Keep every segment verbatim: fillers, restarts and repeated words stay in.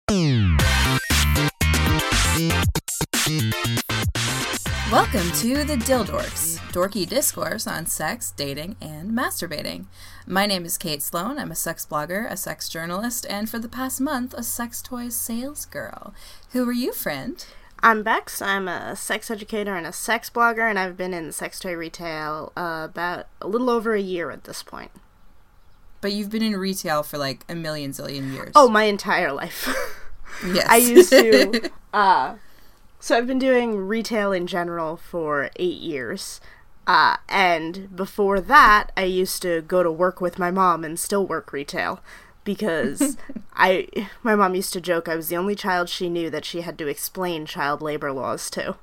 Welcome to the Dildorks, dorky discourse on sex, dating, and masturbating. My name is Kate Sloan. I'm a sex blogger, a sex journalist, and for the past month, a sex toy sales girl. Who are you, friend? I'm Bex. I'm a sex educator and a sex blogger, and I've been in sex toy retail uh, about a little over a year at this point. But you've been in retail for like a million zillion years. Oh, my entire life. Yes. I used to... Uh, so I've been doing retail in general for eight years. Uh, and before that, I used to go to work with my mom and still work retail. Because I, my mom used to joke I was the only child she knew that she had to explain child labor laws to.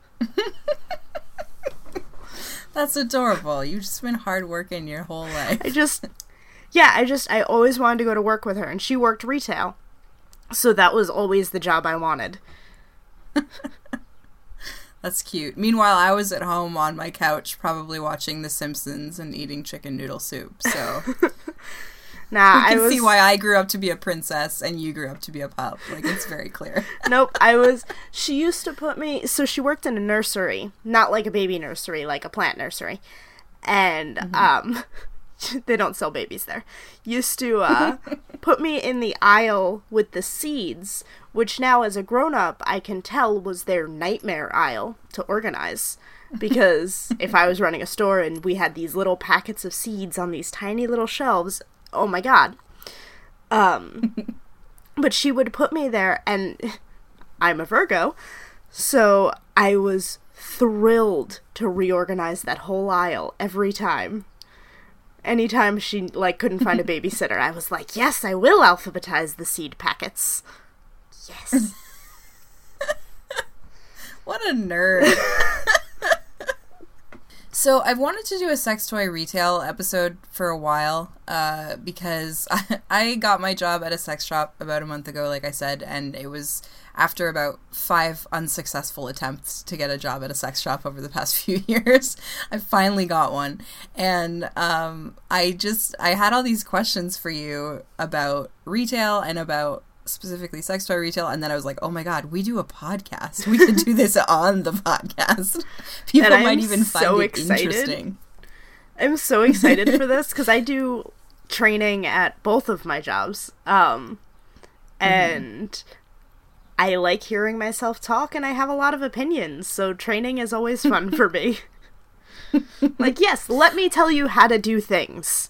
That's adorable. You've just been hard working your whole life. I just, yeah, I just, I always wanted to go to work with her, and she worked retail. So that was always the job I wanted. That's cute. Meanwhile, I was at home on my couch probably watching The Simpsons and eating chicken noodle soup, so... Nah, you can I was... see why I grew up to be a princess and you grew up to be a pup. Like, it's very clear. Nope, I was... She used to put me... So she worked in a nursery. Not like a baby nursery, like a plant nursery. And, mm-hmm. um... they don't sell babies there. Used to, uh... put me in the aisle with the seeds, which now, as a grown-up, I can tell was their nightmare aisle to organize. Because if I was running a store and we had these little packets of seeds on these tiny little shelves... Oh my god. Um, but she would put me there, and I'm a Virgo, so I was thrilled to reorganize that whole aisle every time. Anytime she, like, couldn't find a babysitter, I was like, yes, I will alphabetize the seed packets. Yes. What a nerd. So I've wanted to do a sex toy retail episode for a while uh, because I, I got my job at a sex shop about a month ago, like I said, and it was after about five unsuccessful attempts to get a job at a sex shop over the past few years. I finally got one, and um, I just, I had all these questions for you about retail and about specifically sex toy retail, and then I was like, oh my god, we do a podcast. We could do this on the podcast. People might even find so it excited. interesting. I'm so excited for this because I do training at both of my jobs, um, and mm-hmm. I like hearing myself talk, and I have a lot of opinions, so training is always fun for me. Like, yes, let me tell you how to do things.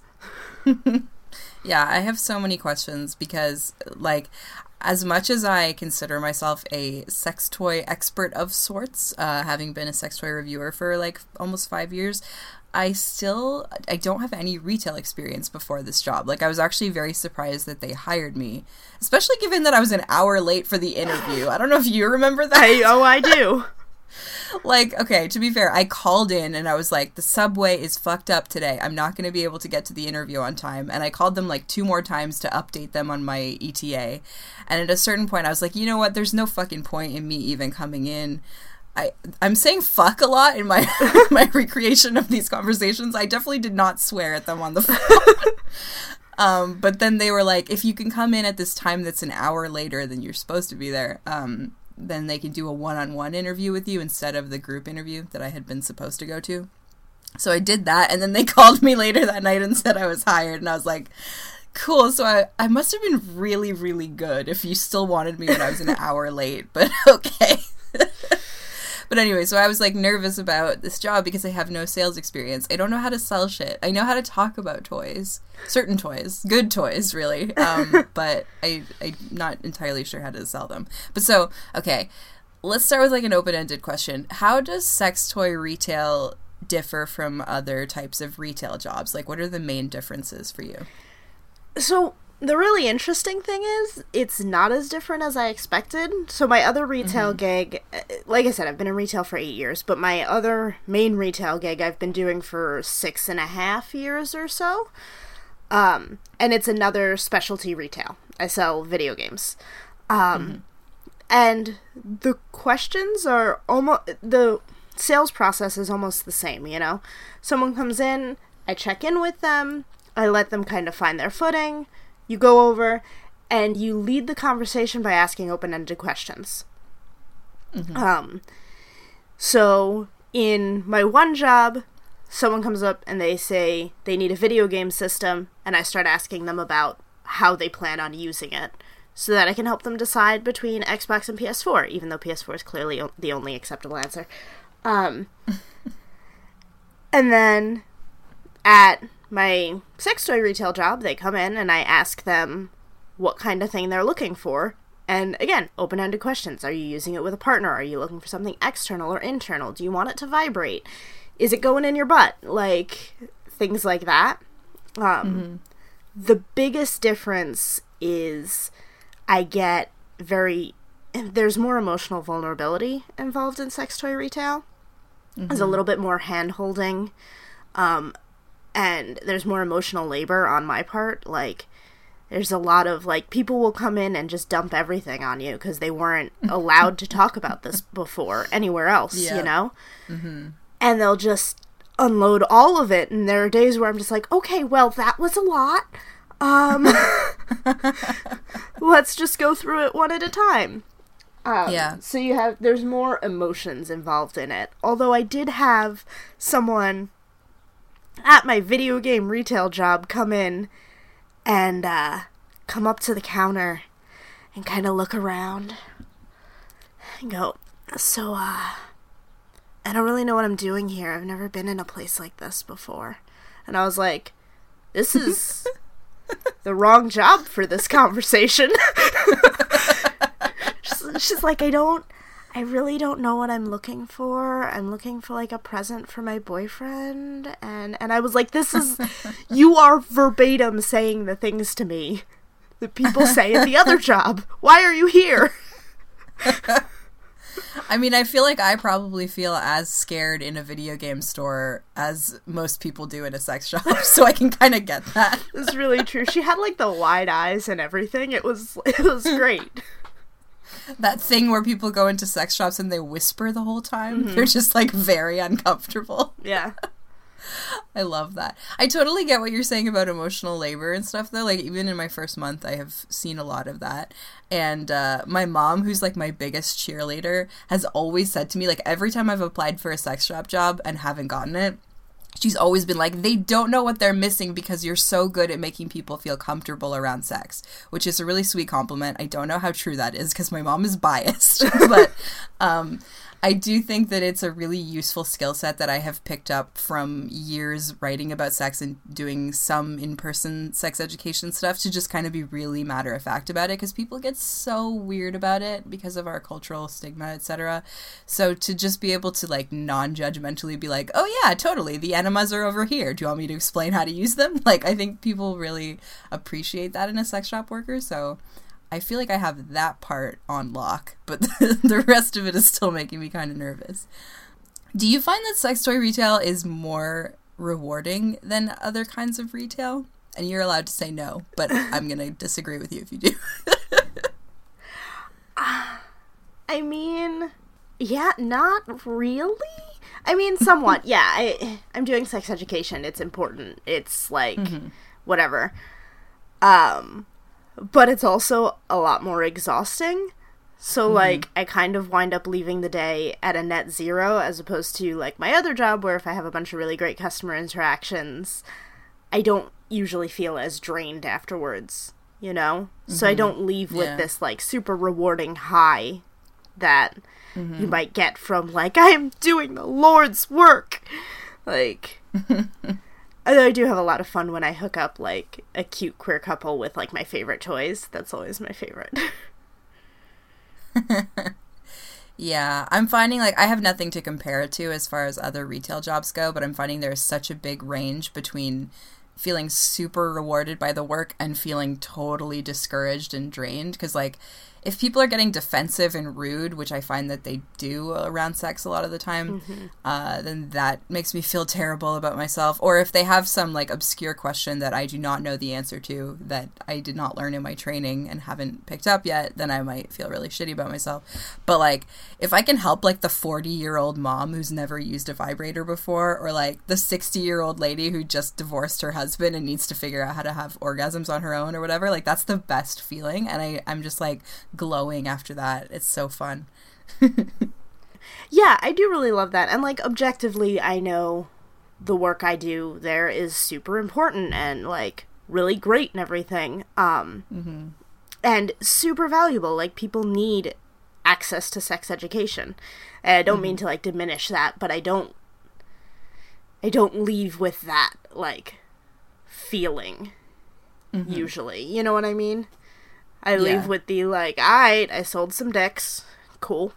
Yeah, I have so many questions because, like, as much as I consider myself a sex toy expert of sorts, uh, having been a sex toy reviewer for, like, almost five years, I still, I don't have any retail experience before this job. Like, I was actually very surprised that they hired me, especially given that I was an hour late for the interview. I don't know if you remember that. I, oh, I do. Like, okay, to be fair, I called in and I was like, the subway is fucked up today. I'm not going to be able to get to the interview on time. And I called them like two more times to update them on my E T A. And at a certain point, I was like, you know what? There's no fucking point in me even coming in. I, I'm saying fuck a lot in my my recreation of these conversations. I definitely did not swear at them on the phone. um, but then they were like, if you can come in at this time that's an hour later than you're supposed to be there, um... then they can do a one-on-one interview with you instead of the group interview that I had been supposed to go to. So I did that, and then they called me later that night and said I was hired, and I was like, cool, so I, I must have been really, really good if you still wanted me when I was an hour late, but okay. But anyway, so I was, like, nervous about this job because I have no sales experience. I don't know how to sell shit. I know how to talk about toys. Certain toys. Good toys, really. Um, but I, I'm not entirely sure how to sell them. But so, okay, let's start with, like, an open-ended question. How does sex toy retail differ from other types of retail jobs? Like, what are the main differences for you? So... the really interesting thing is, it's not as different as I expected. So my other retail mm-hmm. gig, like I said, I've been in retail for eight years, but my other main retail gig I've been doing for six and a half years or so. Um, and it's another specialty retail. I sell video games. Um, mm-hmm. And the questions are almost, the sales process is almost the same, you know? Someone comes in, I check in with them, I let them kind of find their footing. You go over, and you lead the conversation by asking open-ended questions. Mm-hmm. Um, so in my one job, someone comes up and they say they need a video game system, and I start asking them about how they plan on using it, so that I can help them decide between Xbox and P S four, even though P S four is clearly o- the only acceptable answer. Um, and then at my sex toy retail job, they come in and I ask them what kind of thing they're looking for. And again, open-ended questions. Are you using it with a partner? Are you looking for something external or internal? Do you want it to vibrate? Is it going in your butt? Like, things like that. Um, mm-hmm. The biggest difference is I get very... There's more emotional vulnerability involved in sex toy retail. Mm-hmm. There's a little bit more hand-holding. Um, and there's more emotional labor on my part. Like, there's a lot of, like, people will come in and just dump everything on you because they weren't allowed to talk about this before anywhere else, yeah. you know? Mm-hmm. And they'll just unload all of it. And there are days where I'm just like, okay, well, that was a lot. Um, let's just go through it one at a time. Um, yeah. So you have, there's more emotions involved in it. Although I did have someone at my video game retail job come in and uh, come up to the counter and kind of look around and go, so, uh, I don't really know what I'm doing here. I've never been in a place like this before. And I was like, this is the wrong job for this conversation. she's, she's like, I don't, I really don't know what I'm looking for. I'm looking for, like, a present for my boyfriend. And, and I was like, this is, you are verbatim saying the things to me that people say at the other job. Why are you here? I mean, I feel like I probably feel as scared in a video game store as most people do in a sex shop, so I can kind of get that. It's really true. She had, like, the wide eyes and everything. It was, it was great. That thing where people go into sex shops and they whisper the whole time. Mm-hmm. They're just, like, very uncomfortable. Yeah. I love that. I totally get what you're saying about emotional labor and stuff, though. Like, even in my first month, I have seen a lot of that. And uh, my mom, who's, like, my biggest cheerleader, has always said to me, like, every time I've applied for a sex shop job and haven't gotten it, she's always been like, they don't know what they're missing because you're so good at making people feel comfortable around sex, which is a really sweet compliment. I don't know how true that is because my mom is biased, but um, I do think that it's a really useful skill set that I have picked up from years writing about sex and doing some in-person sex education stuff to just kind of be really matter-of-fact about it because people get so weird about it because of our cultural stigma, et cetera. So to just be able to, like, non-judgmentally be like, oh yeah, totally, the enemas are over here. Do you want me to explain how to use them? Like, I think people really appreciate that in a sex shop worker, so I feel like I have that part on lock, but the, the rest of it is still making me kind of nervous. Do you find that sex toy retail is more rewarding than other kinds of retail? And you're allowed to say no, but I'm going to disagree with you if you do. uh, I mean, yeah, not really. I mean, somewhat, yeah. I, I'm doing sex education. It's important. It's, like, mm-hmm. whatever. Um... But it's also a lot more exhausting. So, mm-hmm. like, I kind of wind up leaving the day at a net zero as opposed to, like, my other job where if I have a bunch of really great customer interactions, I don't usually feel as drained afterwards, you know? Mm-hmm. So I don't leave with yeah. this, like, super rewarding high that mm-hmm. you might get from, like, I'm doing the Lord's work. Like... Although I do have a lot of fun when I hook up, like, a cute queer couple with, like, my favorite toys. That's always my favorite. Yeah, I'm finding, like, I have nothing to compare it to as far as other retail jobs go, but I'm finding there's such a big range between feeling super rewarded by the work and feeling totally discouraged and drained. Because, like, if people are getting defensive and rude, which I find that they do around sex a lot of the time, mm-hmm. uh, then that makes me feel terrible about myself. Or if they have some, like, obscure question that I do not know the answer to, that I did not learn in my training and haven't picked up yet, then I might feel really shitty about myself. But, like, if I can help, like, the forty-year-old mom who's never used a vibrator before, or, like, the sixty-year-old lady who just divorced her husband, husband and needs to figure out how to have orgasms on her own or whatever. Like, that's the best feeling. And I, I'm just, like, glowing after that. It's so fun. Yeah, I do really love that. And, like, objectively, I know the work I do there is super important and, like, really great and everything. Um, mm-hmm. And super valuable. Like, people need access to sex education. And I don't mm-hmm. mean to, like, diminish that, but I don't I don't leave with that, like, feeling, mm-hmm. usually. You know what I mean? I yeah. leave with the, like, alright, I sold some dicks. Cool.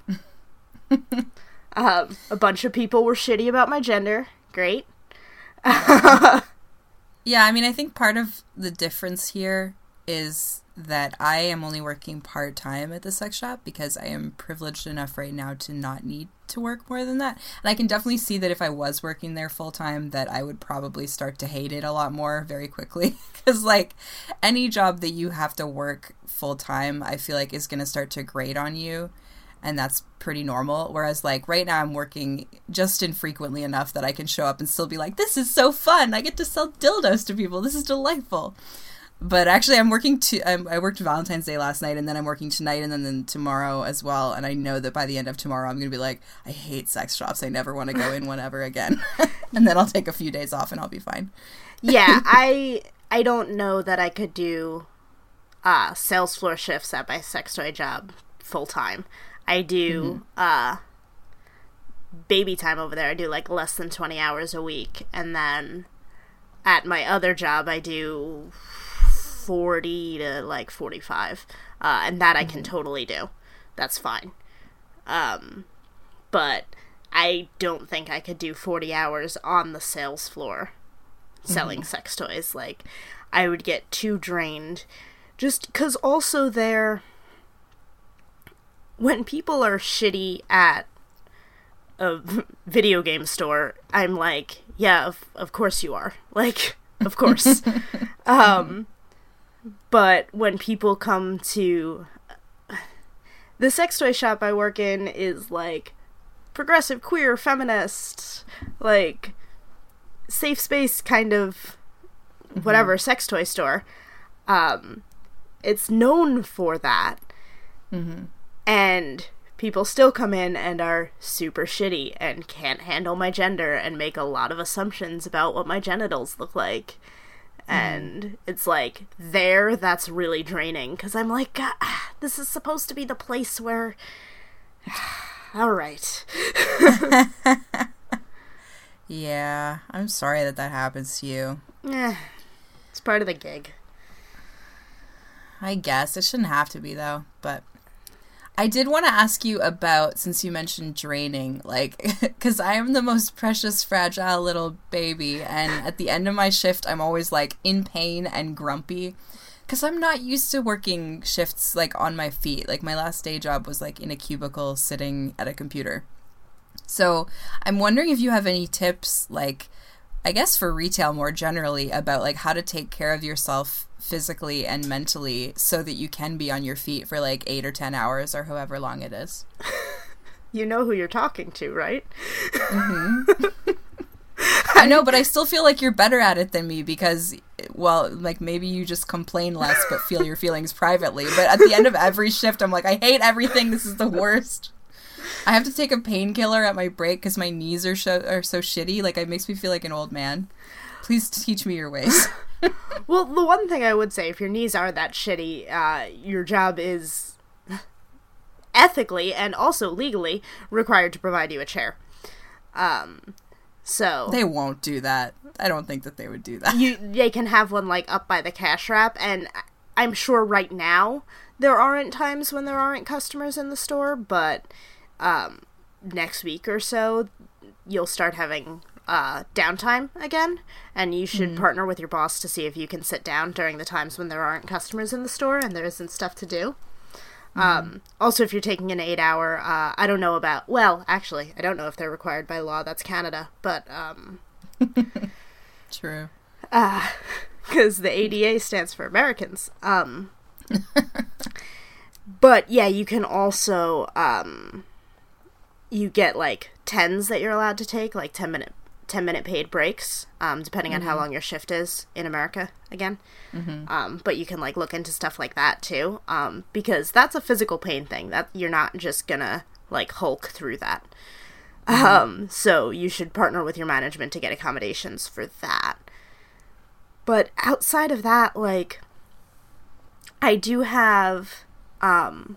um, a bunch of people were shitty about my gender. Great. Yeah, I mean, I think part of the difference here is that I am only working part-time at the sex shop because I am privileged enough right now to not need to work more than that. And I can definitely see that if I was working there full-time, that I would probably start to hate it a lot more very quickly. Because, like, any job that you have to work full-time, I feel like is going to start to grate on you. And that's pretty normal. Whereas, like, right now I'm working just infrequently enough that I can show up and still be like, this is so fun. I get to sell dildos to people. This is delightful. But actually, I'm working to. I'm, I worked Valentine's Day last night, and then I'm working tonight, and then, then tomorrow as well. And I know that by the end of tomorrow, I'm going to be like, I hate sex shops. I never want to go in one ever again. And then I'll take a few days off, and I'll be fine. Yeah, I I don't know that I could do uh, sales floor shifts at my sex toy job full time. I do mm-hmm. uh, baby time over there. I do like less than twenty hours a week, and then at my other job, I do forty to like forty-five, uh, and that I can mm-hmm. totally do. That's fine. Um, but I don't think I could do forty hours on the sales floor selling mm-hmm. sex toys. Like, I would get too drained. Just because also there, when people are shitty at a video game store, I'm like, yeah, of, of course you are. Like, of course. um, but when people come to... The sex toy shop I work in is, like, progressive, queer, feminist, like, safe space kind of whatever, mm-hmm. sex toy store. Um, it's known for that. Mm-hmm. And people still come in and are super shitty and can't handle my gender and make a lot of assumptions about what my genitals look like. And it's like, there, that's really draining. Because I'm like, God, this is supposed to be the place where... All right. Yeah, I'm sorry that that happens to you. Yeah, it's part of the gig. I guess. It shouldn't have to be, though. But I did want to ask you about, since you mentioned draining, like, because I am the most precious, fragile little baby, and at the end of my shift, I'm always, like, in pain and grumpy, because I'm not used to working shifts, like, on my feet. Like, my last day job was, like, in a cubicle sitting at a computer. So I'm wondering if you have any tips, like, I guess for retail more generally, about, like, how to take care of yourself physically and mentally so that you can be on your feet for, like, eight or ten hours or however long it is. You know who you're talking to, right? Mm-hmm. I know, but I still feel like you're better at it than me because, well, like, maybe you just complain less but feel your feelings privately. But at the end of every shift, I'm like, I hate everything. This is the worst. I have to take a painkiller at my break because my knees are, so, are so shitty. Like, it makes me feel like an old man. Please teach me your ways. Well, the one thing I would say, if your knees are that shitty, uh, your job is ethically and also legally required to provide you a chair. Um, so... They won't do that. I don't think that they would do that. You, they can have one, like, up by the cash wrap, and I'm sure right now there aren't times when there aren't customers in the store, but um, next week or so, you'll start having... Uh, downtime again, and you should mm. partner with your boss to see if you can sit down during the times when there aren't customers in the store and there isn't stuff to do. Mm. Um, also, if you're taking an eight hour, uh, I don't know about, well, actually, I don't know if they're required by law, that's Canada, but, um... True. Uh, because the A D A stands for Americans. Um, but, yeah, you can also, um, you get, like, tens that you're allowed to take, like ten minute ten minute paid breaks, um, depending mm-hmm. on how long your shift is in America again. Mm-hmm. Um, but you can like look into stuff like that too, um, because that's a physical pain thing that you're not just gonna like Hulk through that. Mm-hmm. Um, so you should partner with your management to get accommodations for that. But outside of that, like, I do have, um,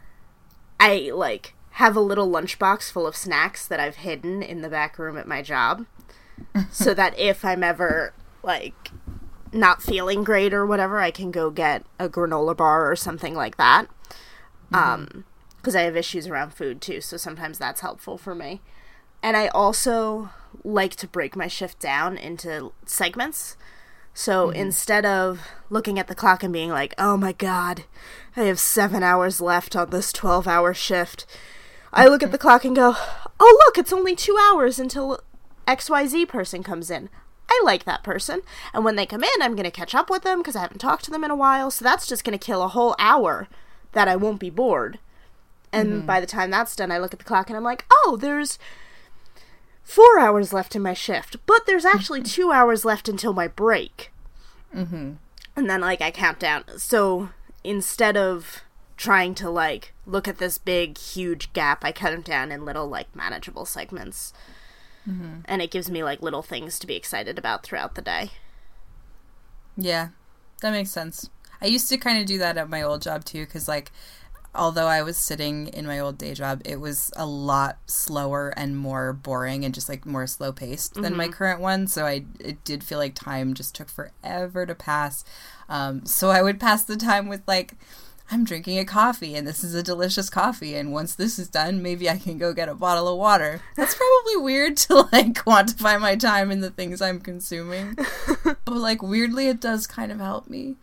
I, like, have a little lunchbox full of snacks that I've hidden in the back room at my job. So that if I'm ever, like, not feeling great or whatever, I can go get a granola bar or something like that. Mm-hmm. Um, because I have issues around food, too, so sometimes that's helpful for me. And I also like to break my shift down into segments. So mm-hmm. instead of looking at the clock and being like, oh my god, I have seven hours left on this twelve-hour shift, I look at the clock and go, oh look, it's only two hours until X Y Z person comes in. I like that person. And when they come in, I'm going to catch up with them because I haven't talked to them in a while. So that's just going to kill a whole hour that I won't be bored. And mm-hmm. by the time that's done, I look at the clock and I'm like, oh, there's four hours left in my shift, but there's actually two hours left until my break. Mm-hmm. And then, like, I count down. So instead of trying to, like, look at this big, huge gap, I cut them down in little, like, manageable segments. Mm-hmm. And it gives me, like, little things to be excited about throughout the day. Yeah, that makes sense. I used to kind of do that at my old job, too, because, like, although I was sitting in my old day job, it was a lot slower and more boring and just, like, more slow-paced than mm-hmm. my current one. So I it did feel like time just took forever to pass. Um, so I would pass the time with, like, I'm drinking a coffee, and this is a delicious coffee, and once this is done, maybe I can go get a bottle of water. That's probably weird to, like, quantify my time in the things I'm consuming. But, like, weirdly, it does kind of help me.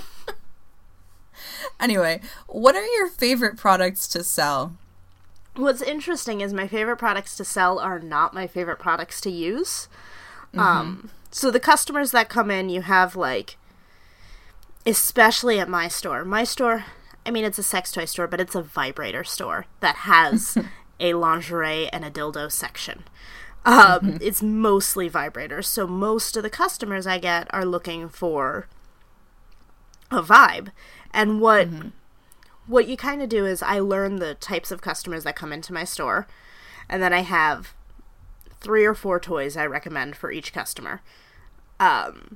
Anyway, what are your favorite products to sell? What's interesting is my favorite products to sell are not my favorite products to use. Mm-hmm. Um, so the customers that come in, you have, like, especially at my store. My store, I mean, it's a sex toy store, but it's a vibrator store that has a lingerie and a dildo section. Um, mm-hmm. It's mostly vibrators. So most of the customers I get are looking for a vibe. And what mm-hmm. what you kind of do is I learn the types of customers that come into my store, and then I have three or four toys I recommend for each customer. Um,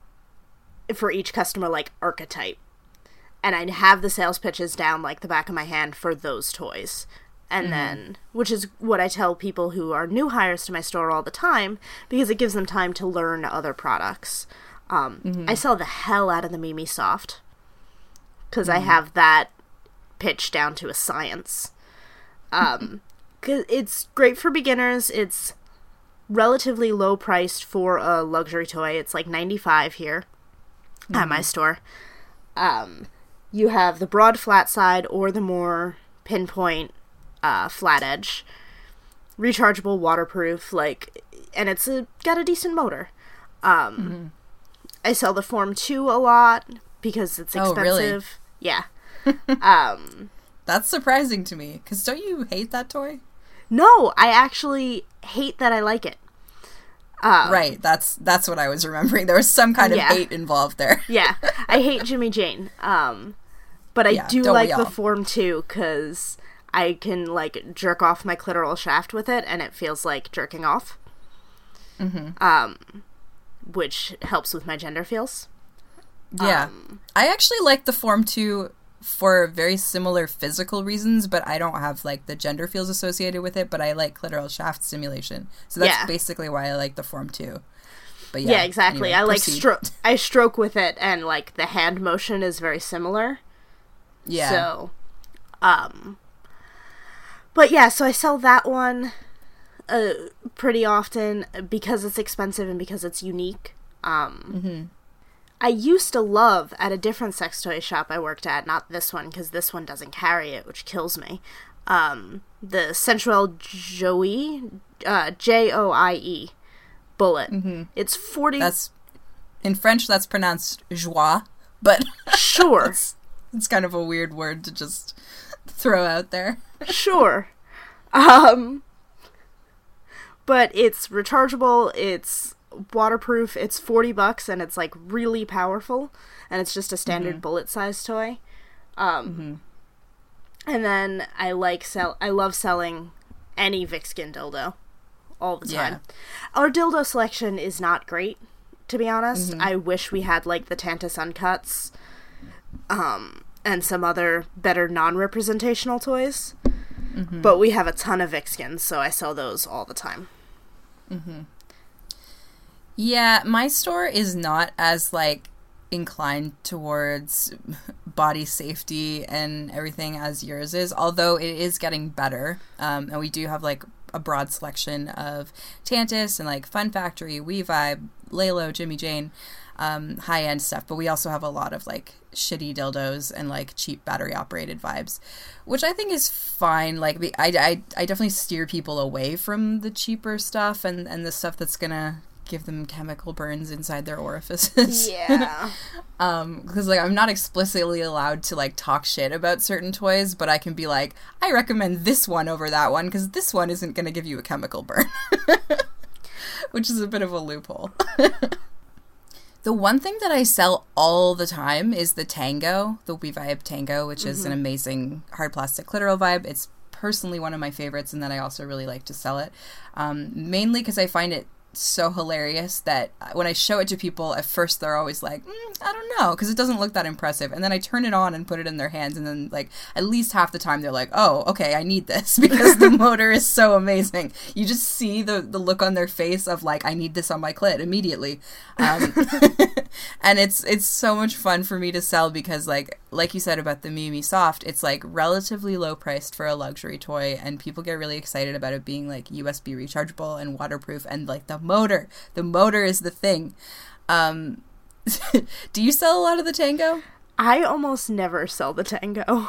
for each customer, like, archetype. And I have the sales pitches down like the back of my hand for those toys. And mm-hmm. then, which is what I tell people who are new hires to my store all the time, because it gives them time to learn other products. Um, mm-hmm. I sell the hell out of the Mimi Soft. Because mm. I have that pitched down to a science. Um, cause it's great for beginners. It's relatively low priced for a luxury toy. It's like ninety-five dollars here mm. at my store. Um, you have the broad flat side or the more pinpoint uh, flat edge. Rechargeable, waterproof, like, and it's a, got a decent motor. Um, mm-hmm. I sell the Form two a lot because it's expensive. Oh, really? Yeah. um, That's surprising to me, because don't you hate that toy? No, I actually hate that I like it. Um, right, that's that's what I was remembering. There was some kind of yeah. hate involved there. Yeah, I hate Jimmy Jane. Um, but I yeah, do like the Form two, because I can, like, jerk off my clitoral shaft with it, and it feels like jerking off. Mm-hmm. Um, which helps with my gender feels. Yeah. Um, I actually like the Form two for very similar physical reasons, but I don't have, like, the gender feels associated with it, but I like clitoral shaft stimulation. So that's yeah. basically why I like the Form two. But yeah, yeah exactly. Anyway, I, like, stroke. I stroke with it, and, like, the hand motion is very similar. Yeah. So, um... But yeah, so I sell that one uh, pretty often because it's expensive and because it's unique. Um... Mm-hmm. I used to love, at a different sex toy shop I worked at, not this one, because this one doesn't carry it, which kills me, um, the Sensuelle Joie, uh, J O I E, bullet. Mm-hmm. It's forty... That's, in French, that's pronounced joie, but... Sure. it's, it's kind of a weird word to just throw out there. Sure. Um... but it's rechargeable, it's waterproof, it's forty bucks, and it's like really powerful, and it's just a standard mm-hmm. bullet size toy. Um, mm-hmm. And then I like sell. I love selling any Vixkin dildo all the time. Yeah. Our dildo selection is not great, to be honest. Mm-hmm. I wish we had like the Tantus Uncuts, um, and some other better non-representational toys. Mm-hmm. But we have a ton of Vixkins, so I sell those all the time. Mm-hmm. Yeah, my store is not as, like, inclined towards body safety and everything as yours is, although it is getting better. Um, and we do have, like, a broad selection of Tantus and, like, Fun Factory, WeVibe, Lalo, Jimmy Jane, um, high-end stuff. But we also have a lot of, like, shitty dildos and, like, cheap battery-operated vibes, which I think is fine. Like, I, I, I definitely steer people away from the cheaper stuff and, and the stuff that's gonna give them chemical burns inside their orifices. Yeah. um, because, like, I'm not explicitly allowed to, like, talk shit about certain toys, but I can be like, I recommend this one over that one, because this one isn't gonna give you a chemical burn. Which is a bit of a loophole. The one thing that I sell all the time is the Tango, the WeVibe Tango, which mm-hmm. is an amazing hard plastic clitoral vibe. It's personally one of my favorites, and then I also really like to sell it. Um, mainly because I find it so hilarious that when I show it to people, at first they're always like, mm, I don't know, because it doesn't look that impressive. And then I turn it on and put it in their hands, and then, like, at least half the time they're like, oh, okay, I need this, because the motor is so amazing. You just see the, the look on their face of, like, I need this on my clit immediately. Um, and it's it's so much fun for me to sell because, like, like you said about the Mimi Soft, it's, like, relatively low priced for a luxury toy, and people get really excited about it being, like, U S B rechargeable and waterproof, and, like, the motor. The motor is the thing. Um, do you sell a lot of the Tango? I almost never sell the Tango.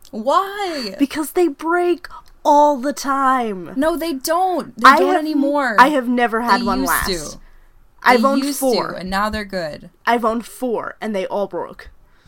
Why? Because they break all the time. No, they don't. They I don't have, anymore. I have never had they one used last. To. I've they owned used four. To, and now they're good. I've owned four, and they all broke.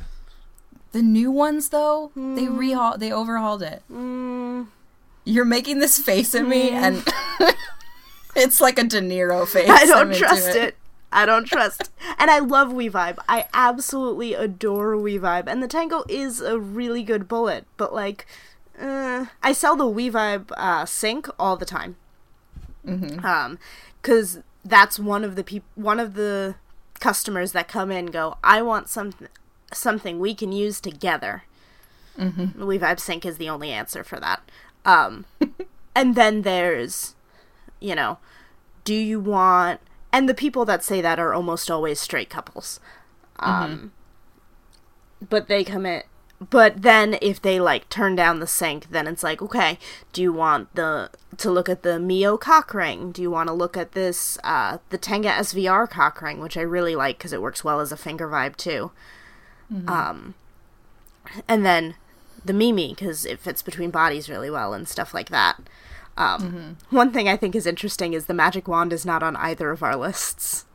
The new ones, though, mm. they rehaul, they overhauled it. Mm. You're making this face at me, mm. and it's like a De Niro face. I don't I'm trust it. it. I don't trust. And I love WeVibe. I absolutely adore WeVibe. And the Tango is a really good bullet. But, like, uh, I sell the WeVibe uh, Sync all the time. Mm-hmm. Um, because that's one of the peop- one of the customers that come in and go, I want something something we can use together. Mm-hmm. WeVibe Sync is the only answer for that. Um, and then there's, you know, do you want... And the people that say that are almost always straight couples. Um, mm-hmm. But they come in... But then if they, like, turn down the Sync, then it's like, okay, do you want the to look at the Mio cock ring? Do you want to look at this, uh, the Tenga S V R cock ring, which I really like because it works well as a finger vibe, too. Mm-hmm. Um, and then the Mimi, because it fits between bodies really well and stuff like that. Um, mm-hmm. One thing I think is interesting is the Magic Wand is not on either of our lists.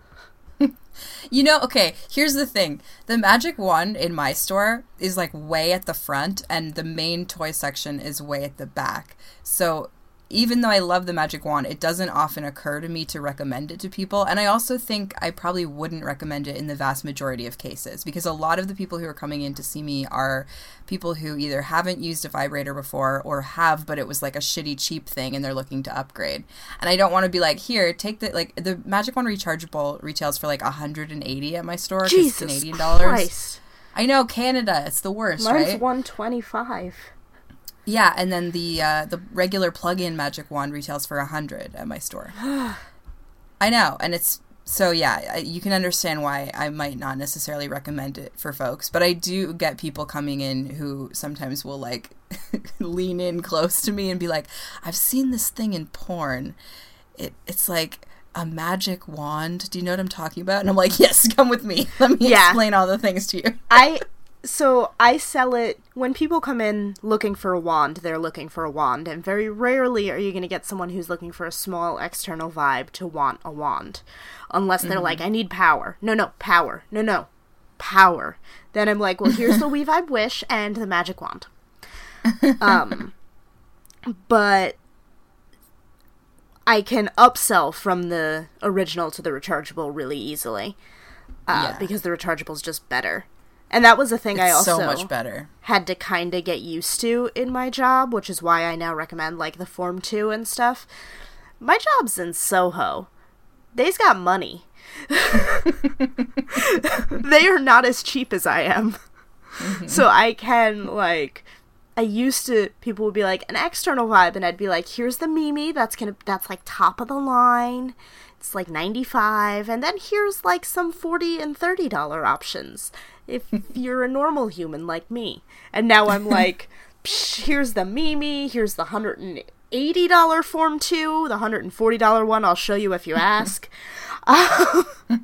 You know, okay, here's the thing. The Magic Wand in my store is, like, way at the front, and the main toy section is way at the back. So even though I love the Magic Wand, it doesn't often occur to me to recommend it to people. And I also think I probably wouldn't recommend it in the vast majority of cases, because a lot of the people who are coming in to see me are people who either haven't used a vibrator before or have, but it was like a shitty cheap thing and they're looking to upgrade. And I don't want to be like, here, take the, like, the Magic Wand rechargeable retails for like one hundred eighty at my store. Jesus Canadian dollars. Christ. I know, Canada, it's the worst, Mine's right? one twenty-five. Yeah, and then the uh, the regular plug-in Magic Wand retails for a hundred at my store. I know, and it's so yeah. You can understand why I might not necessarily recommend it for folks, but I do get people coming in who sometimes will like lean in close to me and be like, "I've seen this thing in porn. It it's like a magic wand. Do you know what I'm talking about?" And I'm like, "Yes, come with me. Let me yeah. explain all the things to you." I. So I sell it, when people come in looking for a wand, they're looking for a wand, and very rarely are you going to get someone who's looking for a small external vibe to want a wand. Unless they're mm-hmm. like, I need power. No, no, power. No, no, power. Then I'm like, well, here's the WeVibe Wish and the Magic Wand. Um, but I can upsell from the original to the rechargeable really easily. Uh, yeah. Because the rechargeable's just better. And that was a thing it's I also so much better. had to kind of get used to in my job, which is why I now recommend, like, the Form two and stuff. My job's in Soho. They's got money. They are not as cheap as I am. Mm-hmm. So I can, like... I used to, people would be like, an external vibe, and I'd be like, here's the Mimi, that's gonna, that's like top of the line, it's like ninety-five, and then here's like some forty and thirty dollar options, if you're a normal human like me. And now I'm like, psh, here's the Mimi, here's the one hundred eighty dollar Form two, the one hundred forty dollar one, I'll show you if you ask. um,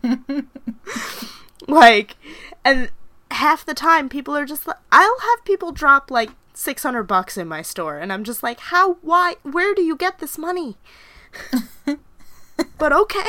like, and half the time, people are just like, I'll have people drop like, six hundred bucks in my store, and I'm just like, how, why, where do you get this money? But okay.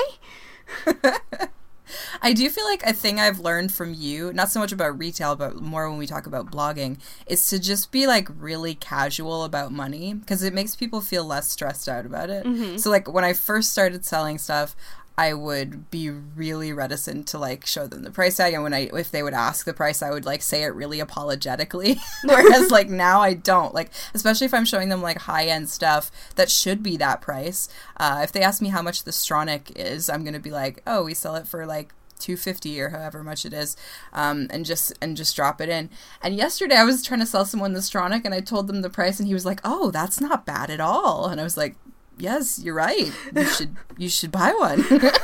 I do feel like a thing I've learned from you, not so much about retail, but more when we talk about blogging, is to just be like really casual about money, because it makes people feel less stressed out about it. Mm-hmm. So like when I first started selling stuff, I would be really reticent to like show them the price tag, and when I if they would ask the price, I would like say it really apologetically. Whereas like now I don't, like, especially if I'm showing them like high end stuff that should be that price. Uh, if they ask me how much the Stronach is, I'm gonna be like, oh, we sell it for like two fifty or however much it is, um, and just and just drop it in. And yesterday I was trying to sell someone the Stronach, and I told them the price, and he was like, oh, that's not bad at all. And I was like, yes, you're right. You should you should buy one.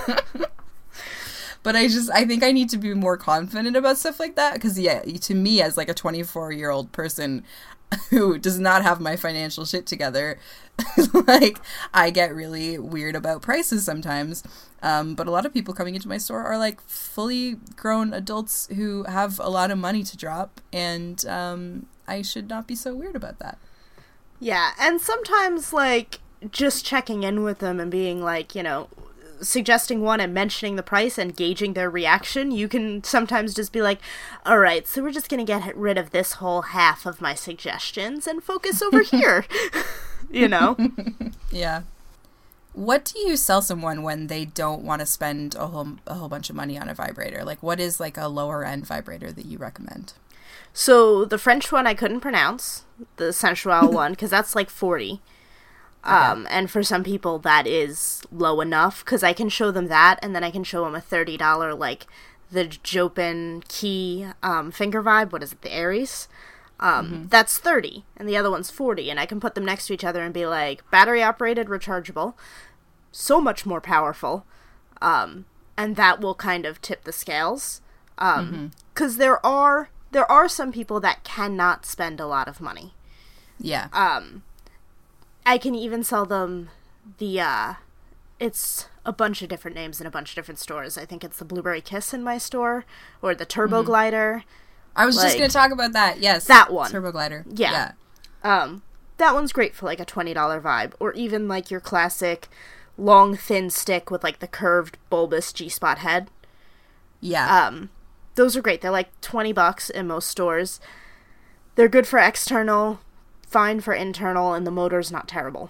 But I just, I think I need to be more confident about stuff like that, because, yeah, to me, as, like, a twenty-four-year-old person who does not have my financial shit together, like, I get really weird about prices sometimes. Um, but a lot of people coming into my store are, like, fully grown adults who have a lot of money to drop, and um, I should not be so weird about that. Yeah, and sometimes, like, just checking in with them and being like, you know, suggesting one and mentioning the price and gauging their reaction, you can sometimes just be like, all right, so we're just going to get rid of this whole half of my suggestions and focus over here, you know? Yeah. What do you sell someone when they don't want to spend a whole, a whole bunch of money on a vibrator? Like, what is, like, a lower-end vibrator that you recommend? So, the French one I couldn't pronounce, the Sensual one, because that's, like, forty. Um, okay. And for some people that is low enough, because I can show them that, and then I can show them a thirty dollar, like, the Jopen Key, um, finger vibe, what is it, the Aries? Um, mm-hmm. That's thirty, and the other one's forty, and I can put them next to each other and be like, battery-operated, rechargeable, so much more powerful, um, and that will kind of tip the scales, um, because mm-hmm. there are, there are some people that cannot spend a lot of money. Yeah. Um... I can even sell them the, uh, it's a bunch of different names in a bunch of different stores. I think it's the Blueberry Kiss in my store, or the Turbo mm-hmm. Glider. I was like, just going to talk about that, yes. That one. Turbo Glider. Yeah. yeah. Um, that one's great for, like, a twenty dollar vibe, or even, like, your classic long, thin stick with, like, the curved, bulbous G-spot head. Yeah. Um, those are great. They're, like, twenty bucks in most stores. They're good for external, fine for internal, and the motor's not terrible.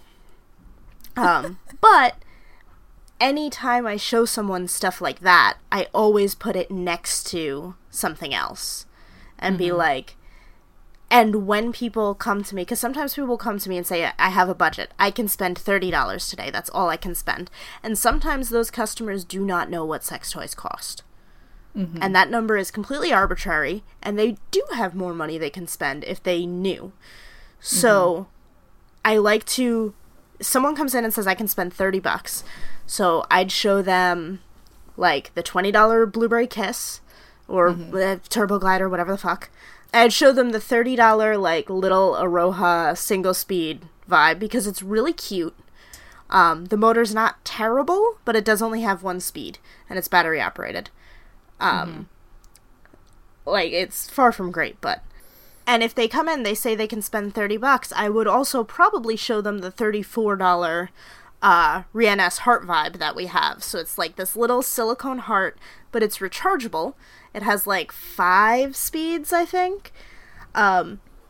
Um, but anytime I show someone stuff like that, I always put it next to something else and mm-hmm. be like, and when people come to me, because sometimes people will come to me and say, I have a budget, I can spend thirty dollars today, that's all I can spend. And sometimes those customers do not know what sex toys cost. Mm-hmm. And that number is completely arbitrary, and they do have more money they can spend if they knew. So, mm-hmm. I like to, someone comes in and says I can spend thirty bucks. So, I'd show them, like, the twenty dollar Blueberry Kiss, or mm-hmm. the Turbo Glider, whatever the fuck. I'd show them the thirty dollar, like, little Aroha single speed vibe, because it's really cute. Um, the motor's not terrible, but it does only have one speed, and it's battery operated. Um, mm-hmm. Like, it's far from great, but... And if they come in, they say they can spend thirty bucks, I would also probably show them the thirty-four dollar uh, Rihanna's heart vibe that we have. So it's like this little silicone heart, but it's rechargeable. It has like five speeds, I think. Um,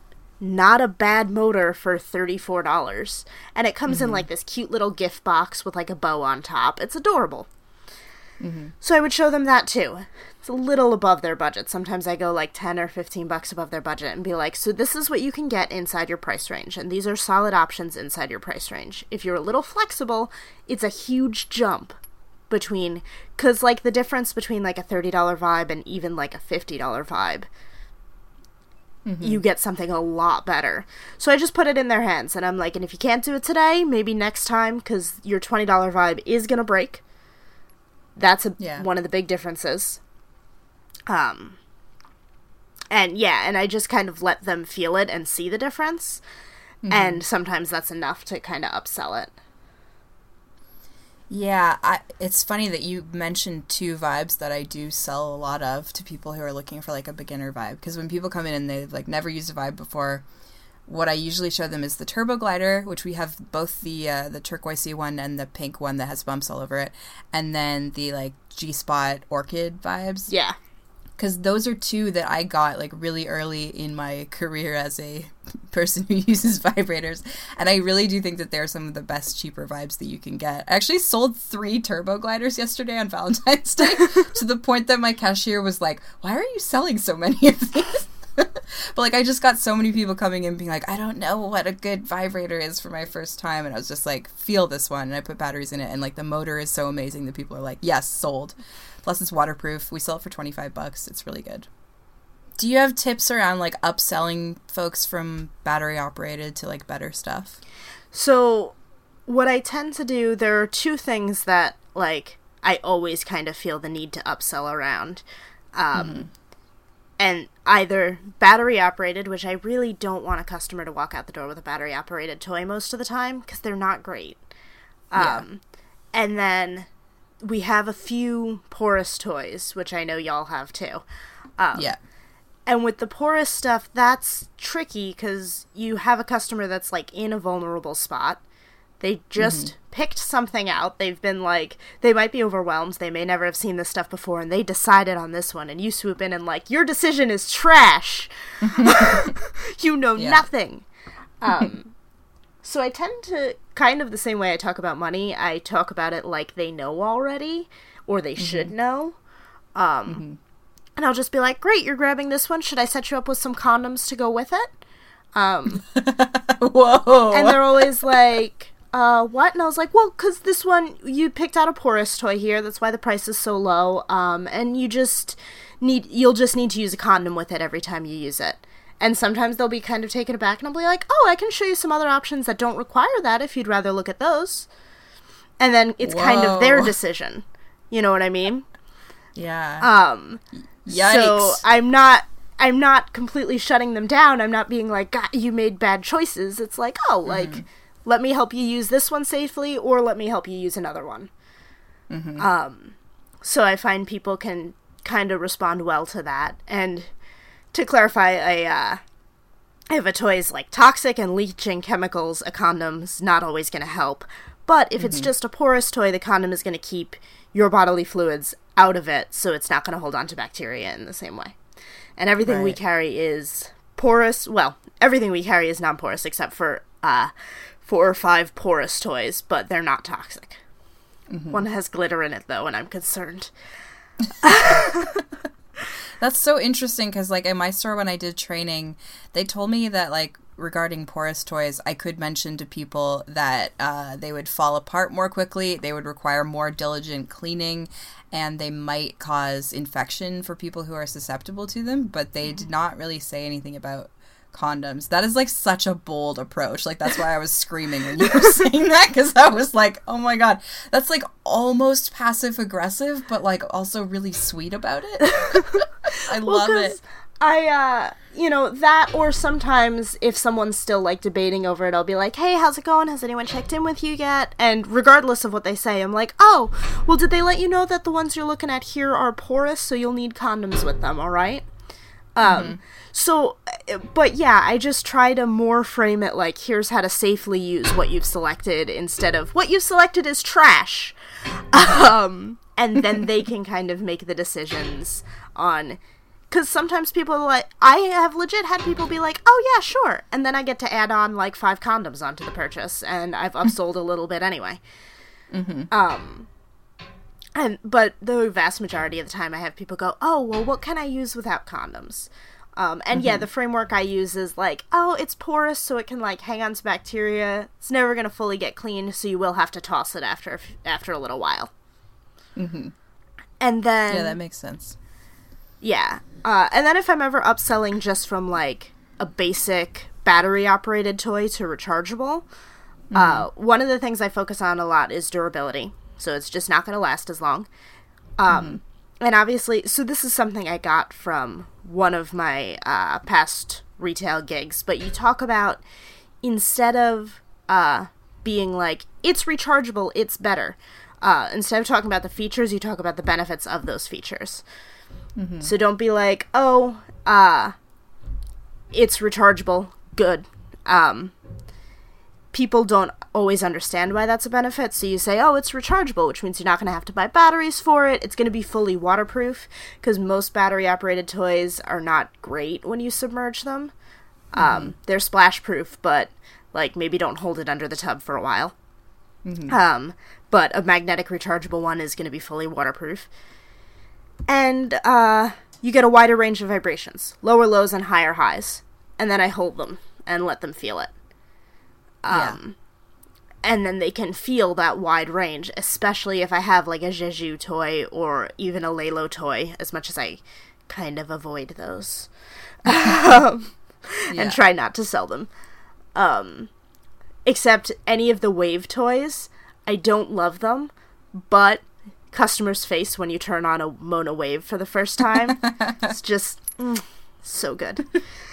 not a bad motor for thirty-four dollars. And it comes mm-hmm. in like this cute little gift box with like a bow on top. It's adorable. Mm-hmm. So I would show them that too. It's a little above their budget. Sometimes I go like ten or fifteen bucks above their budget and be like, so this is what you can get inside your price range. And these are solid options inside your price range. If you're a little flexible, it's a huge jump between, because like the difference between like a thirty dollars vibe and even like a fifty dollars vibe, mm-hmm. you get something a lot better. So I just put it in their hands and I'm like, and if you can't do it today, maybe next time, because your twenty dollars vibe is going to break. That's a, yeah. one of the big differences. Um, and yeah, and I just kind of let them feel it and see the difference. Mm-hmm. And sometimes that's enough to kind of upsell it. Yeah, I, it's funny that you mentioned two vibes that I do sell a lot of to people who are looking for like a beginner vibe. Because when people come in and they've like never used a vibe before, what I usually show them is the Turbo Glider, which we have both the uh, the turquoisey one and the pink one that has bumps all over it, and then the like G-Spot Orchid vibes. Yeah. Because those are two that I got like really early in my career as a person who uses vibrators. And I really do think that they're some of the best cheaper vibes that you can get. I actually sold three Turbo Gliders yesterday on Valentine's Day to the point that my cashier was like, why are you selling so many of these? But like I just got so many people coming in being like, I don't know what a good vibrator is for my first time. And I was just like, feel this one. And I put batteries in it. And like the motor is so amazing that people are like, yes, sold. Plus it's waterproof. We sell it for twenty-five bucks. It's really good. Do you have tips around like upselling folks from battery operated to like better stuff? So what I tend to do, there are two things that like I always kind of feel the need to upsell around. Um, mm-hmm. And either battery operated, which I really don't want a customer to walk out the door with a battery operated toy most of the time because they're not great. Yeah. Um, and then we have a few porous toys, which I know y'all have too. Um, yeah. And with the porous stuff, that's tricky because you have a customer that's like in a vulnerable spot. They just mm-hmm. picked something out. They've been like, they might be overwhelmed. They may never have seen this stuff before, and they decided on this one. And you swoop in and like, your decision is trash. You know yeah. nothing. Um, so I tend to, kind of the same way I talk about money, I talk about it like they know already, or they mm-hmm. should know. Um, mm-hmm. And I'll just be like, great, you're grabbing this one. Should I set you up with some condoms to go with it? Um, Whoa. And they're always like, uh, what? And I was like, well, because this one, you picked out a porous toy here. That's why the price is so low. Um, and you just need, you'll just need to use a condom with it every time you use it. And sometimes they'll be kind of taken aback and I'll be like, oh, I can show you some other options that don't require that if you'd rather look at those. And then it's Whoa. kind of their decision. You know what I mean? Yeah. Um, Yikes. So I'm not, I'm not completely shutting them down. I'm not being like, God, you made bad choices. It's like, oh, like, mm-hmm. let me help you use this one safely, or let me help you use another one. Mm-hmm. Um, so I find people can kind of respond well to that. And to clarify, I, uh, if a toy is like toxic and leaching chemicals, a condom's not always going to help. But if mm-hmm. it's just a porous toy, the condom is going to keep your bodily fluids out of it, so it's not going to hold on to bacteria in the same way. And everything right. we carry is porous. Well, everything we carry is non-porous except for uh, four or five porous toys, but they're not toxic. Mm-hmm. One has glitter in it, though, and I'm concerned. That's so interesting, because, like, in my store when I did training, they told me that, like, regarding porous toys, I could mention to people that uh, they would fall apart more quickly, they would require more diligent cleaning, and they might cause infection for people who are susceptible to them, but they did not really say anything about condoms. That is, like, such a bold approach. Like, that's why I was screaming when you were saying that, because I was like, oh my god, that's, like, almost passive-aggressive, but, like, also really sweet about it. I well, love it. I, uh, you know, that, or sometimes if someone's still, like, debating over it, I'll be like, hey, how's it going? Has anyone checked in with you yet? And regardless of what they say, I'm like, oh, well, did they let you know that the ones you're looking at here are porous, so you'll need condoms with them, all right? Um, mm-hmm. So, but yeah, I just try to more frame it like, here's how to safely use what you've selected, instead of, what you've selected is trash. um, and then they can kind of make the decisions on, because sometimes people are like, I have legit had people be like, oh yeah, sure. And then I get to add on like five condoms onto the purchase, and I've upsold a little bit anyway. Mm-hmm. Um, and, but the vast majority of the time I have people go, oh, well, what can I use without condoms? Um, and mm-hmm. yeah, the framework I use is like, oh, it's porous, so it can like hang on to bacteria. It's never going to fully get clean, so you will have to toss it after, after a little while. Mm-hmm. And then... Yeah, that makes sense. Yeah. Uh, and then if I'm ever upselling just from, like, a basic battery-operated toy to rechargeable, mm-hmm. uh, one of the things I focus on a lot is durability. So it's just not going to last as long. Um, mm-hmm. And obviously, so this is something I got from one of my uh, past retail gigs. But you talk about, instead of uh, being like, it's rechargeable, it's better... Uh, instead of talking about the features, you talk about the benefits of those features. Mm-hmm. So don't be like, oh, uh, it's rechargeable, good. Um, people don't always understand why that's a benefit, so you say, oh, it's rechargeable, which means you're not going to have to buy batteries for it. It's going to be fully waterproof, because most battery-operated toys are not great when you submerge them. Mm-hmm. Um, they're splash-proof, but, like, maybe don't hold it under the tub for a while. Mm-hmm. Um, but a magnetic rechargeable one is going to be fully waterproof. And, uh, you get a wider range of vibrations. Lower lows and higher highs. And then I hold them and let them feel it. Um, yeah. And then they can feel that wide range, especially if I have, like, a Jeju toy or even a Lelo toy, as much as I kind of avoid those. um, yeah. And try not to sell them. Um... Except any of the Wave toys, I don't love them, but customers' face when you turn on a Mona Wave for the first time, it's just mm, so good.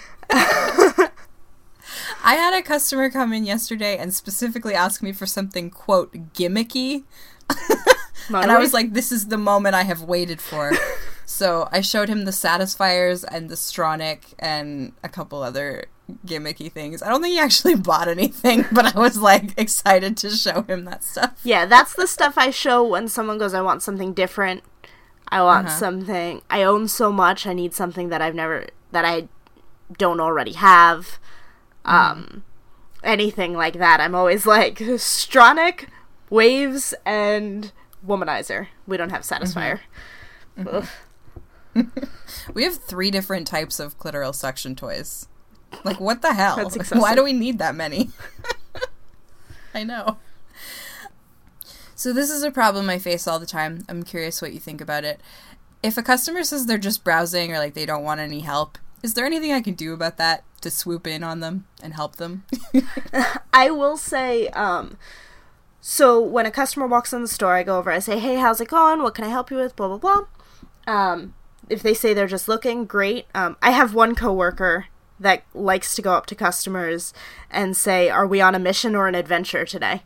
I had a customer come in yesterday and specifically ask me for something, quote, gimmicky. And I was like, this is the moment I have waited for. So I showed him the Satisfiers and the Stronic and a couple other gimmicky things. I don't think he actually bought anything, but I was, like, excited to show him that stuff. Yeah, that's the stuff I show when someone goes, I want something different. I want uh-huh. something... I own so much, I need something that I've never... that I don't already have. Mm. Um, anything like that. I'm always like, Stronic, Waves, and Womanizer. We don't have Satisfier. Mm-hmm. Mm-hmm. We have three different types of clitoral suction toys. Like, what the hell? That's excessive. Why do we need that many? I know. So this is a problem I face all the time. I'm curious what you think about it. If a customer says they're just browsing or, like, they don't want any help, is there anything I can do about that to swoop in on them and help them? I will say, um... so when a customer walks in the store, I go over, I say, hey, how's it going? What can I help you with? Blah, blah, blah. Um, if they say they're just looking, great. Um, I have one coworker that likes to go up to customers and say, are we on a mission or an adventure today?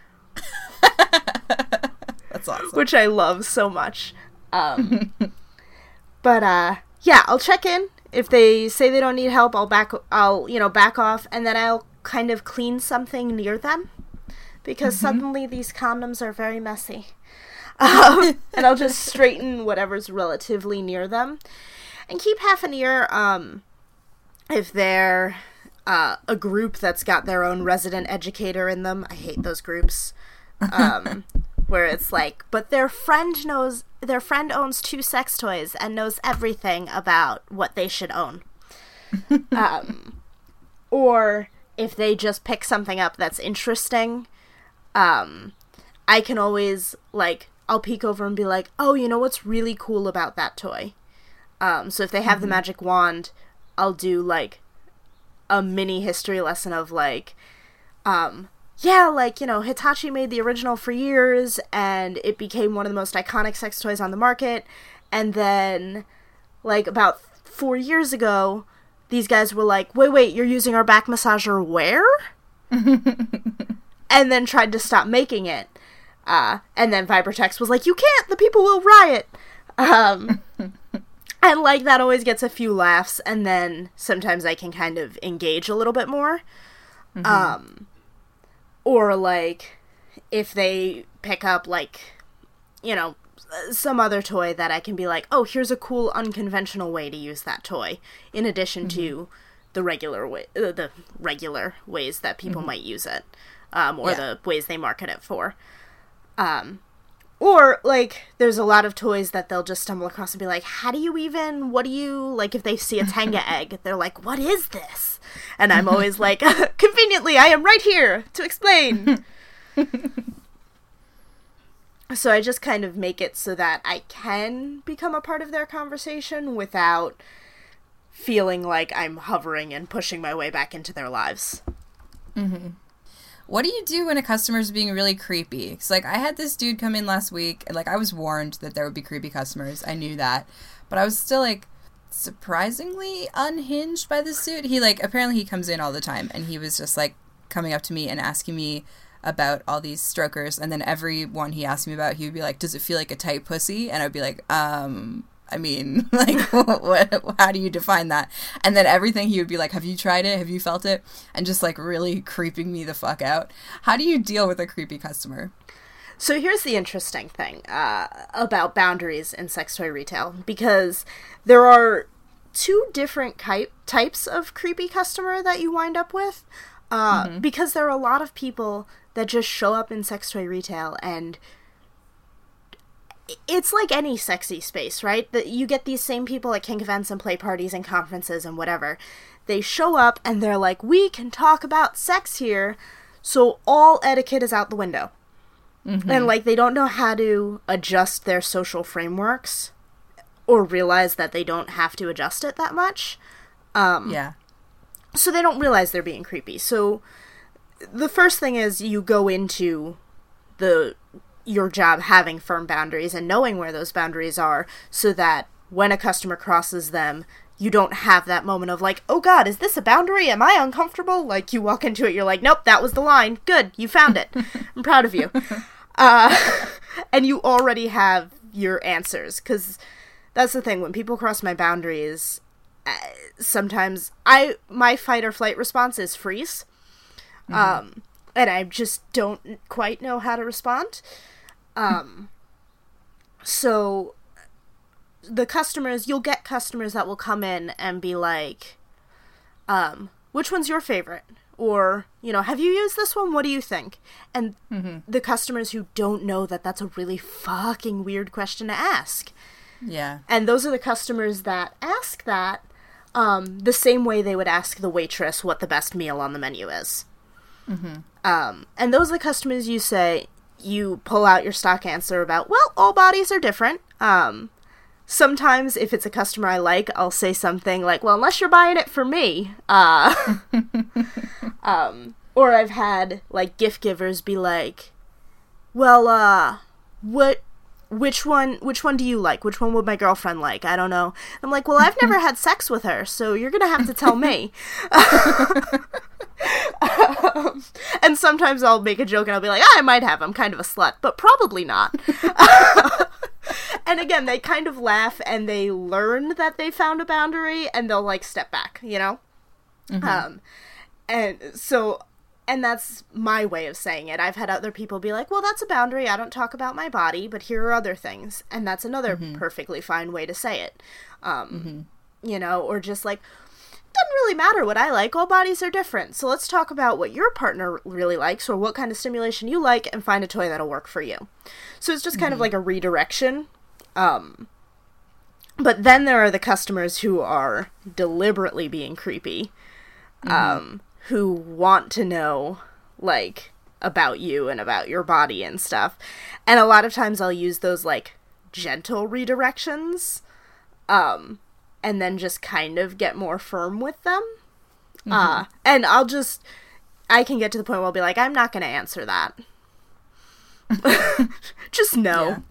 That's awesome. Which I love so much. Um, but, uh, yeah, I'll check in. If they say they don't need help, I'll back, I'll, you know, back off, and then I'll kind of clean something near them. Because mm-hmm. suddenly these condoms are very messy. Um, and I'll just straighten whatever's relatively near them. And keep half an ear, um, if they're uh, a group that's got their own resident educator in them. I hate those groups. Um, where it's like, but their friend knows, their friend owns two sex toys and knows everything about what they should own. um, or if they just pick something up that's interesting, um, I can always, like, I'll peek over and be like, oh, you know what's really cool about that toy? Um, so if they have mm-hmm. the magic wand, I'll do, like, a mini history lesson of, like, um, yeah, like, you know, Hitachi made the original for years, and it became one of the most iconic sex toys on the market, and then, like, about four years ago, these guys were like, wait, wait, you're using our back massager where? And then tried to stop making it. Uh, and then Vibratex was like, you can't, the people will riot. Um, and, like, that always gets a few laughs, and then sometimes I can kind of engage a little bit more. Mm-hmm. Um, or, like, if they pick up, like, you know, some other toy that I can be like, oh, here's a cool unconventional way to use that toy, in addition mm-hmm. to the regular way, uh, the regular ways that people mm-hmm. might use it, um, or yeah. the ways they market it for. Um, or, like, there's a lot of toys that they'll just stumble across and be like, how do you even, what do you, like, if they see a Tenga egg, they're like, what is this? And I'm always like, conveniently, I am right here to explain. So I just kind of make it so that I can become a part of their conversation without feeling like I'm hovering and pushing my way back into their lives. Mm-hmm. What do you do when a customer's being really creepy? Because, like, I had this dude come in last week, and, like, I was warned that there would be creepy customers. I knew that. But I was still, like, surprisingly unhinged by this dude. He, like, apparently he comes in all the time, and he was just, like, coming up to me and asking me about all these strokers, and then every one he asked me about, he would be like, does it feel like a tight pussy? And I'd be like, um, I mean, like, what, what, how do you define that? And then everything he would be like, have you tried it? Have you felt it? And just, like, really creeping me the fuck out. How do you deal with a creepy customer? So here's the interesting thing uh, about boundaries in sex toy retail, because there are two different ki- types of creepy customer that you wind up with, uh, mm-hmm. because there are a lot of people that just show up in sex toy retail, and it's like any sexy space, right? That you get these same people at kink events and play parties and conferences and whatever. They show up and they're like, we can talk about sex here, so all etiquette is out the window. Mm-hmm. And, like, they don't know how to adjust their social frameworks or realize that they don't have to adjust it that much. Um, yeah. So they don't realize they're being creepy. So the first thing is you go into the your job having firm boundaries and knowing where those boundaries are, so that when a customer crosses them, you don't have that moment of like, oh god, is this a boundary? Am I uncomfortable? Like, you walk into it, you're like, nope, that was the line. Good, you found it. I'm proud of you. Uh, and you already have your answers, because that's the thing. When people cross my boundaries, uh, sometimes I my fight or flight response is freeze. Mm-hmm. Um, and I just don't quite know how to respond. Um, so the customers, you'll get customers that will come in and be like, um, which one's your favorite? Or, you know, have you used this one? What do you think? And mm-hmm. the customers who don't know that that's a really fucking weird question to ask. Yeah. And those are the customers that ask that, um, the same way they would ask the waitress what the best meal on the menu is. Mm-hmm. Um, and those are the customers you say, you pull out your stock answer about, well, all bodies are different. Um, sometimes if it's a customer I like, I'll say something like, well, unless you're buying it for me. Uh, um, or I've had, like, gift givers be like, well, uh, what, which one, which one do you like? Which one would my girlfriend like? I don't know. I'm like, well, I've never had sex with her, so you're gonna have to tell me. Um, and sometimes I'll make a joke and I'll be like, ah, I might have, I'm kind of a slut, but probably not. And again, they kind of laugh and they learn that they found a boundary and they'll, like, step back, you know? Mm-hmm. Um, and so, and that's my way of saying it. I've had other people be like, well, that's a boundary, I don't talk about my body, but here are other things. And that's another mm-hmm. perfectly fine way to say it. Um, mm-hmm. You know, or just like, doesn't really matter what I like, all bodies are different, so let's talk about what your partner really likes or what kind of stimulation you like and find a toy that'll work for you. So it's just kind mm-hmm. of like a redirection. Um, but then there are the customers who are deliberately being creepy, mm-hmm. um, who want to know, like, about you and about your body and stuff. And a lot of times I'll use those, like, gentle redirections, um, and then just kind of get more firm with them. Mm-hmm. Uh, and I'll just, I can get to the point where I'll be like, I'm not going to answer that. Just no.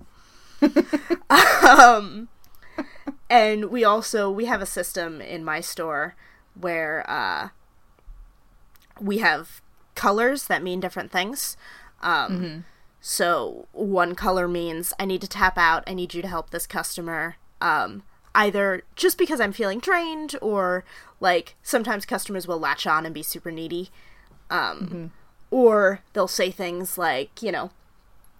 um, and we also, we have a system in my store where uh, we have colors that mean different things. Um, mm-hmm. So one color means I need to tap out, I need you to help this customer, um, either just because I'm feeling drained, or, like, sometimes customers will latch on and be super needy. Um, mm-hmm. Or they'll say things like, you know,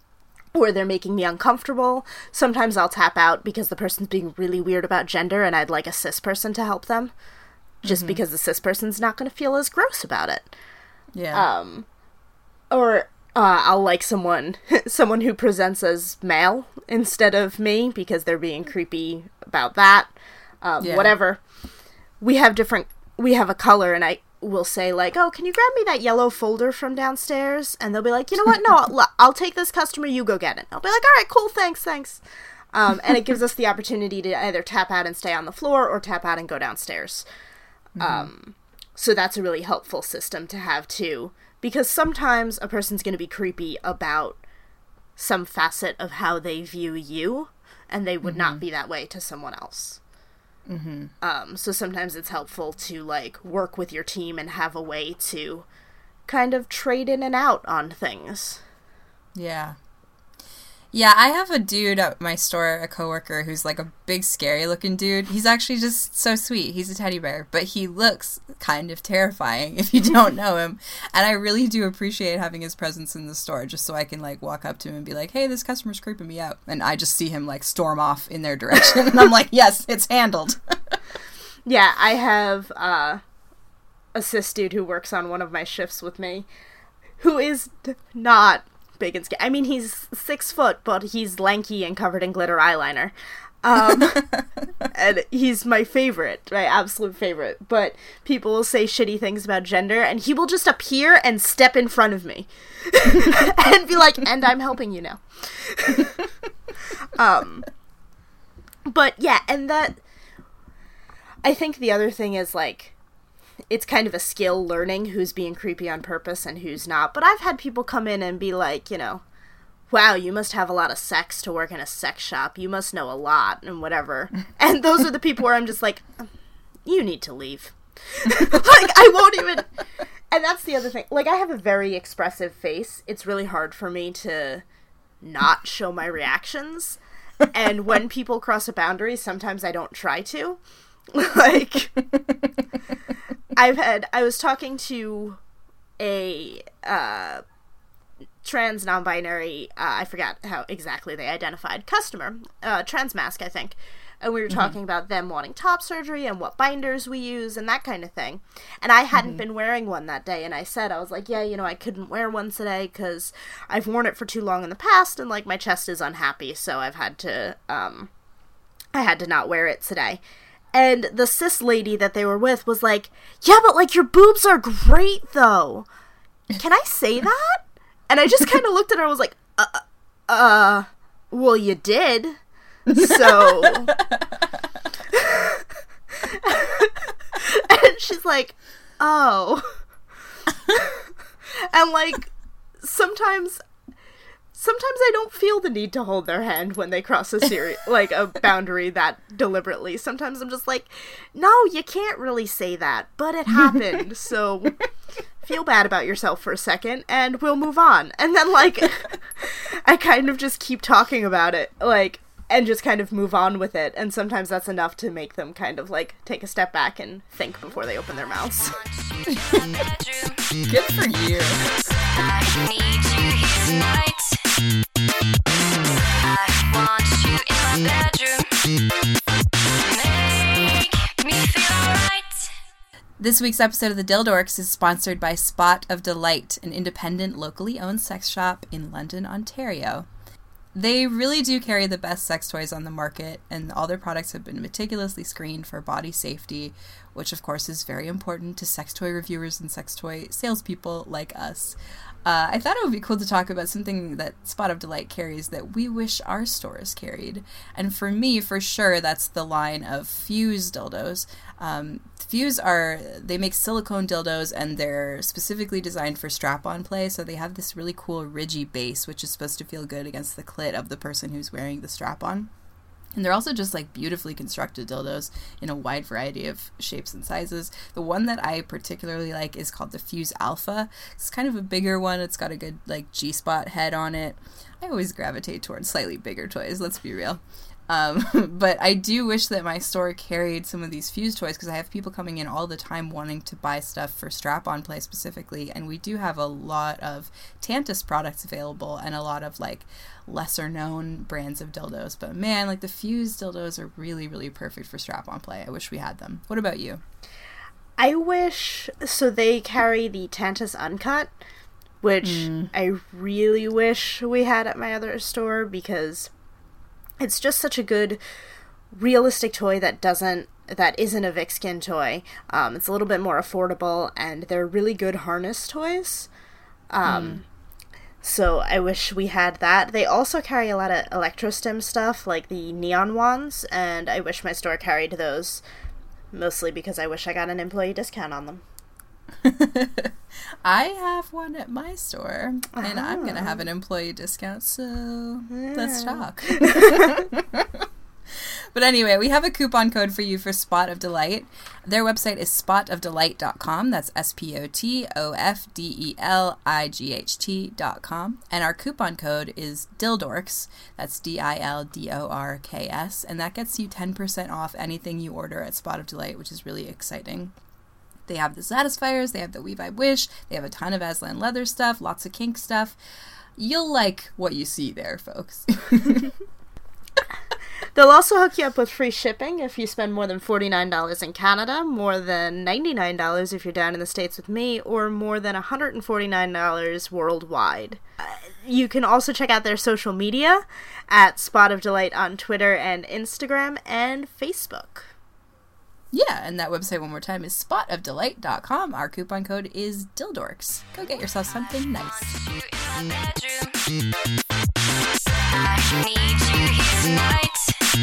or they're making me uncomfortable. Sometimes I'll tap out because the person's being really weird about gender and I'd like a cis person to help them, just mm-hmm. because the cis person's not going to feel as gross about it. Yeah. Um, or uh, I'll like someone someone who presents as male instead of me because they're being creepy about that. Um, yeah. Whatever. We have different, we have a color, and I will say, like, oh, can you grab me that yellow folder from downstairs? And they'll be like, you know what, no, I'll, I'll take this customer, you go get it. I'll be like, all right, cool, thanks, thanks. Um, and it gives us the opportunity to either tap out and stay on the floor, or tap out and go downstairs. Mm-hmm. Um, so that's a really helpful system to have, too. Because sometimes a person's going to be creepy about some facet of how they view you, and they would mm-hmm. not be that way to someone else. Mm-hmm. Um, so sometimes it's helpful to, like, work with your team and have a way to kind of trade in and out on things. Yeah. Yeah, I have a dude at my store, a coworker, who's like a big, scary-looking dude. He's actually just so sweet. He's a teddy bear, but he looks kind of terrifying if you don't know him. And I really do appreciate having his presence in the store, just so I can, like, walk up to him and be like, hey, this customer's creeping me out. And I just see him, like, storm off in their direction. And I'm like, yes, it's handled. Yeah, I have uh, a cis dude who works on one of my shifts with me, who is not big and scary. I mean, he's six foot, but he's lanky and covered in glitter eyeliner. Um, and he's my favorite, my absolute favorite. But people will say shitty things about gender, and he will just appear and step in front of me. And be like, and I'm helping you now. um, but yeah, and that, I think the other thing is, like, it's kind of a skill learning who's being creepy on purpose and who's not. But I've had people come in and be like, you know, wow, you must have a lot of sex to work in a sex shop. You must know a lot and whatever. And those are the people where I'm just like, you need to leave. Like, I won't even. And that's the other thing. Like, I have a very expressive face. It's really hard for me to not show my reactions. And when people cross a boundary, sometimes I don't try to. Like, I've had, I was talking to a, uh, trans non-binary, uh, I forgot how exactly they identified, customer, uh, Transmask, I think, and we were talking mm-hmm. about them wanting top surgery and what binders we use and that kind of thing, and I hadn't mm-hmm. been wearing one that day, and I said, I was like, yeah, you know, I couldn't wear one today because I've worn it for too long in the past, and, like, my chest is unhappy, so I've had to, um, I had to not wear it today. And the cis lady that they were with was like, yeah, but, like, your boobs are great, though. Can I say that? And I just kind of looked at her and was like, uh, uh, well, you did. So. And she's like, oh. And, like, sometimes... Sometimes I don't feel the need to hold their hand when they cross a seri- like a boundary that deliberately. Sometimes I'm just like, no, you can't really say that, but it happened, so feel bad about yourself for a second, and we'll move on. And then, like, I kind of just keep talking about it, like, and just kind of move on with it, and sometimes that's enough to make them kind of, like, take a step back and think before they open their mouths. Good for you. I need you here tonight. I want you in my bedroom. Make me feel alright. This week's episode of The Dildorks is sponsored by Spot of Delight, an independent, locally owned sex shop in London, Ontario. They really do carry the best sex toys on the market, and all their products have been meticulously screened for body safety, which of course is very important to sex toy reviewers and sex toy salespeople like us. Uh, I thought it would be cool to talk about something that Spot of Delight carries that we wish our stores carried. And for me, for sure, that's the line of Fuse dildos. Um, Fuse are, they make silicone dildos, and they're specifically designed for strap-on play, so they have this really cool ridgy base, which is supposed to feel good against the clit of the person who's wearing the strap-on. And they're also just, like, beautifully constructed dildos in a wide variety of shapes and sizes. The one that I particularly like is called the Fuse Alpha. It's kind of a bigger one. It's got a good, like, G-spot head on it. I always gravitate towards slightly bigger toys, let's be real. Um, but I do wish that my store carried some of these Fuse toys because I have people coming in all the time wanting to buy stuff for strap-on play specifically, and we do have a lot of Tantus products available and a lot of like lesser-known brands of dildos. But man, like the Fuse dildos are really, really perfect for strap-on play. I wish we had them. What about you? I wish, so they carry the Tantus Uncut, which mm. I really wish we had at my other store because it's just such a good, realistic toy that doesn't, that isn't a Vixkin toy. Um, it's a little bit more affordable, and they're really good harness toys. Um, mm. So I wish we had that. They also carry a lot of Electrostim stuff, like the neon wands, and I wish my store carried those, mostly because I wish I got an employee discount on them. I have one at my store, and uh-huh. I'm going to have an employee discount, so yeah. Let's talk. But anyway, we have a coupon code for you for Spot of Delight. Their website is spot of delight dot com. That's S P O T O F D E L I G H T dot com. And our coupon code is DILDORKS. That's D I L D O R K S. And that gets you ten percent off anything you order at Spot of Delight, which is really exciting. They have the Satisfiers, they have the We Vibe Wish, they have a ton of Aslan leather stuff, lots of kink stuff. You'll like what you see there, folks. They'll also hook you up with free shipping if you spend more than forty-nine dollars in Canada, more than ninety-nine dollars if you're down in the States with me, or more than one hundred forty-nine dollars worldwide. Uh, you can also check out their social media at Spot of Delight on Twitter and Instagram and Facebook. Yeah, and that website one more time is spot of delight dot com. Our coupon code is DILDORKS. Go get yourself something nice. I need you here tonight.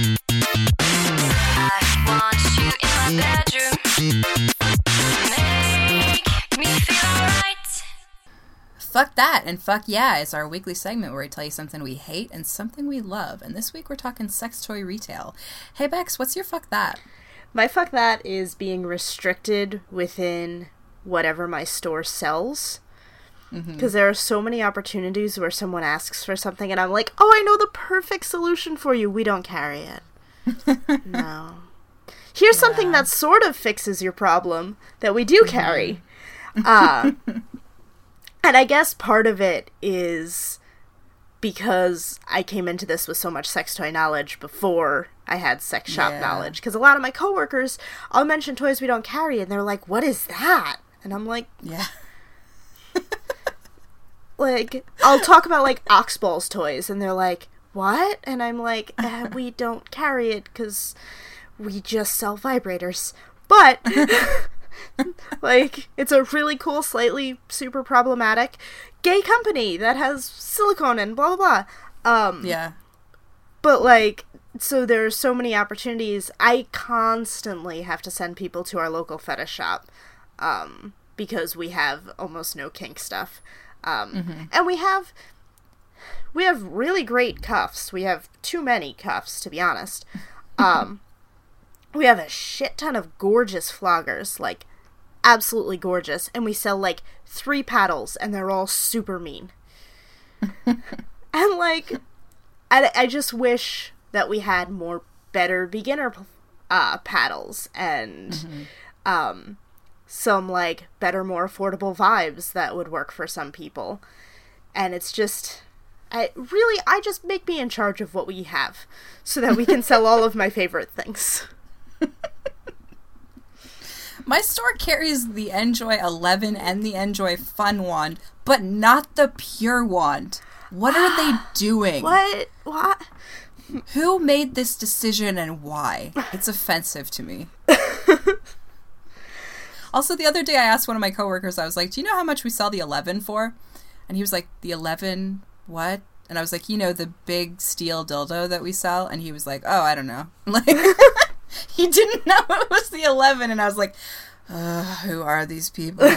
I want you in my bedroom. Make me feel alright. Fuck That and Fuck Yeah is our weekly segment where we tell you something we hate and something we love. And this week we're talking sex toy retail. Hey Bex, what's your Fuck That? My Fuck That is being restricted within whatever my store sells. Because mm-hmm. there are so many opportunities where someone asks for something and I'm like, oh, I know the perfect solution for you. We don't carry it. No. Here's yeah. something that sort of fixes your problem that we do carry. uh, and I guess part of it is because I came into this with so much sex toy knowledge before I had sex shop yeah. knowledge. Because a lot of my coworkers, I'll mention toys we don't carry and they're like, what is that? And I'm like, yeah. Like, I'll talk about, like, Oxballs toys, and they're like, what? And I'm like, eh, we don't carry it because we just sell vibrators. But, like, it's a really cool, slightly super problematic gay company that has silicone and blah, blah, blah. Um, yeah. But, like, so there's so many opportunities. I constantly have to send people to our local fetish shop um, because we have almost no kink stuff. Um, mm-hmm. And we have, we have really great cuffs. We have too many cuffs, to be honest. Um, we have a shit ton of gorgeous floggers, like, absolutely gorgeous. And we sell, like, three paddles, and they're all super mean. And, like, I, I just wish that we had more better beginner, uh, paddles, and, mm-hmm. um... some, like, better, more affordable vibes that would work for some people. And it's just, I really, I just make me in charge of what we have so that we can sell all of my favorite things. My store carries the Enjoy eleven and the Enjoy Fun Wand, but not the Pure Wand. What are they doing? What? What? Who made this decision and why? It's offensive to me. Also, the other day I asked one of my coworkers, I was like, do you know how much we sell the eleven for? And he was like, the eleven, what? And I was like, you know, the big steel dildo that we sell? And he was like, oh, I don't know. Like, he didn't know it was the eleven. And I was like, uh, who are these people?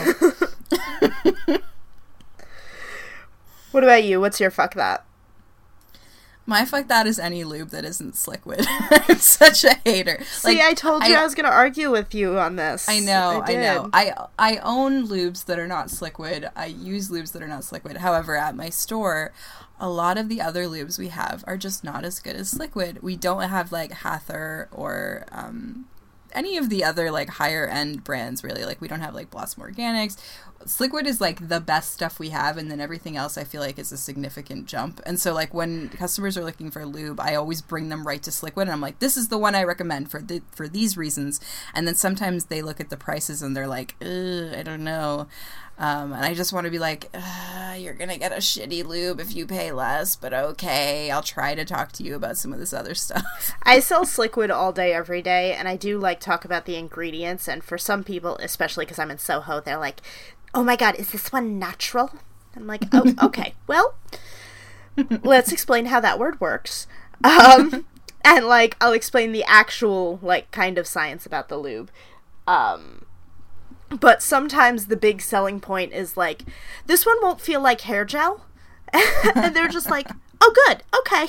What about you? What's your Fuck That? My fuck that is any lube that isn't Sliquid. I'm such a hater. See, like, I told you I, I was going to argue with you on this. I know, I, I know. I I own lubes that are not Sliquid. I use lubes that are not Sliquid. However, at my store, a lot of the other lubes we have are just not as good as Sliquid. We don't have, like, Hather or um, any of the other, like, higher-end brands, really. Like, we don't have, like, Blossom Organics. Sliquid is, like, the best stuff we have, and then everything else I feel like is a significant jump. And so, like, when customers are looking for lube, I always bring them right to Sliquid, and I'm like, this is the one I recommend for the, for these reasons. And then sometimes they look at the prices and they're like, ugh, I don't know. Um, and I just want to be like, you're gonna get a shitty lube if you pay less, but okay, I'll try to talk to you about some of this other stuff. I sell Sliquid all day, every day, and I do, like, talk about the ingredients, and for some people, especially because I'm in Soho, they're like, oh my god, is this one natural? I'm like, oh, okay, well, let's explain how that word works. Um, and, like, I'll explain the actual, like, kind of science about the lube. Um, but sometimes the big selling point is, like, this one won't feel like hair gel. And they're just like, oh, good, okay.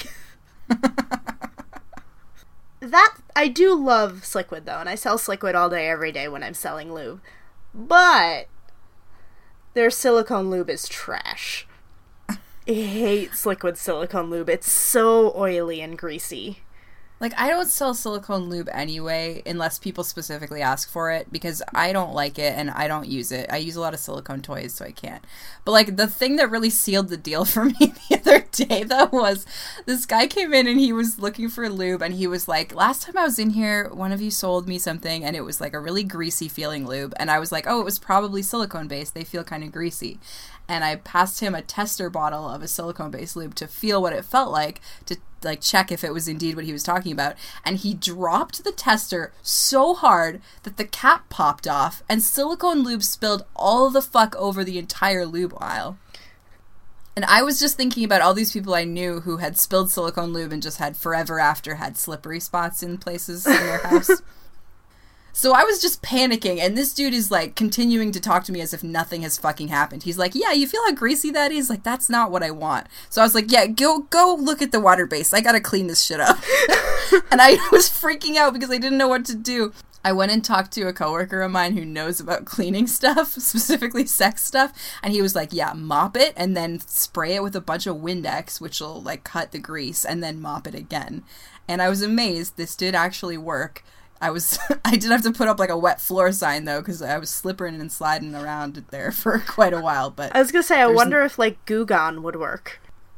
That, I do love Sliquid, though, and I sell Sliquid all day, every day when I'm selling lube. But their silicone lube is trash. I hate Sliquid silicone lube. It's so oily and greasy. Like, I don't sell silicone lube anyway, unless people specifically ask for it, because I don't like it and I don't use it. I use a lot of silicone toys, so I can't. But, like, the thing that really sealed the deal for me the other day, though, was this guy came in and he was looking for lube, and he was like, last time I was in here, one of you sold me something, and it was, like, a really greasy feeling lube. And I was like, oh, it was probably silicone-based. They feel kind of greasy. And I passed him a tester bottle of a silicone-based lube to feel what it felt like, to, like, check if it was indeed what he was talking about. And he dropped the tester so hard that the cap popped off, and silicone lube spilled all the fuck over the entire lube aisle. And I was just thinking about all these people I knew who had spilled silicone lube and just had forever after had slippery spots in places in their house. So I was just panicking, and this dude is, like, continuing to talk to me as if nothing has fucking happened. He's like, yeah, you feel how greasy that is? Like, that's not what I want. So I was like, yeah, go go look at the water base. I gotta clean this shit up. And I was freaking out because I didn't know what to do. I went and talked to a coworker of mine who knows about cleaning stuff, specifically sex stuff, and he was like, yeah, mop it, and then spray it with a bunch of Windex, which will, like, cut the grease, and then mop it again. And I was amazed. This did actually work. I was, I did have to put up, like, a wet floor sign, though, because I was slippering and sliding around there for quite a while, but... I was gonna say, I wonder n- if, like, Goo Gone would work.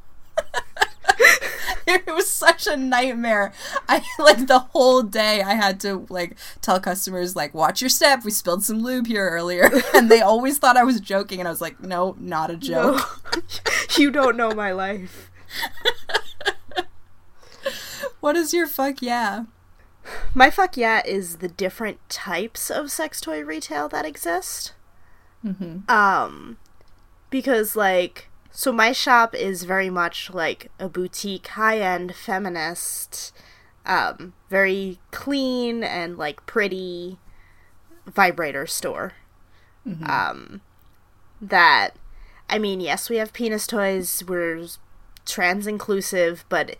It was such a nightmare. I, like, the whole day I had to, like, tell customers, like, watch your step, we spilled some lube here earlier, and they always thought I was joking, and I was like, no, not a joke. No. You don't know my life. What is your fuck yeah? My fuck yeah is the different types of sex toy retail that exist. Mm-hmm. Um, because, like, so my shop is very much like a boutique, high-end, feminist, um, very clean and, like, pretty vibrator store. Mm-hmm. Um, that, I mean, yes, we have penis toys, we're trans-inclusive, but...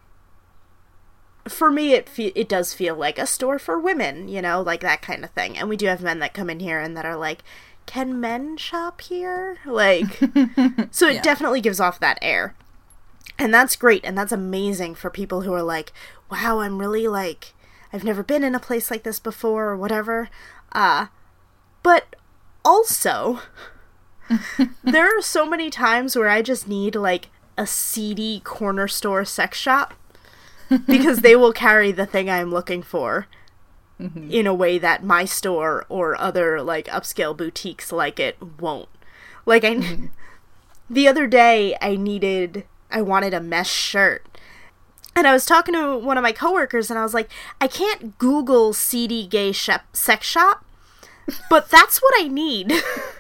For me, it fe- it does feel like a store for women, you know, like that kind of thing. And we do have men that come in here and that are like, can men shop here? Like, so it yeah. definitely gives off that air. And that's great, and that's amazing for people who are like, wow, I'm really, like, I've never been in a place like this before, or whatever. Uh, but also, there are so many times where I just need, like, a seedy corner store sex shop. Because they will carry the thing I'm looking for mm-hmm. in a way that my store or other, like, upscale boutiques like it won't. Like, I, mm-hmm. the other day, I needed, I wanted a mesh shirt. And I was talking to one of my coworkers, and I was like, I can't Google seedy gay sh- sex shop, but that's what I need.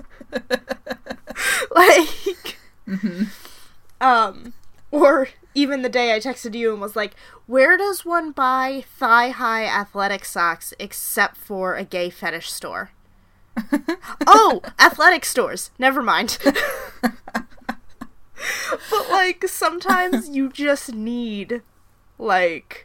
Like, mm-hmm. um, or... Even the day I texted you and was like, where does one buy thigh-high athletic socks except for a gay fetish store? Oh, athletic stores. Never mind. But, like, sometimes you just need, like,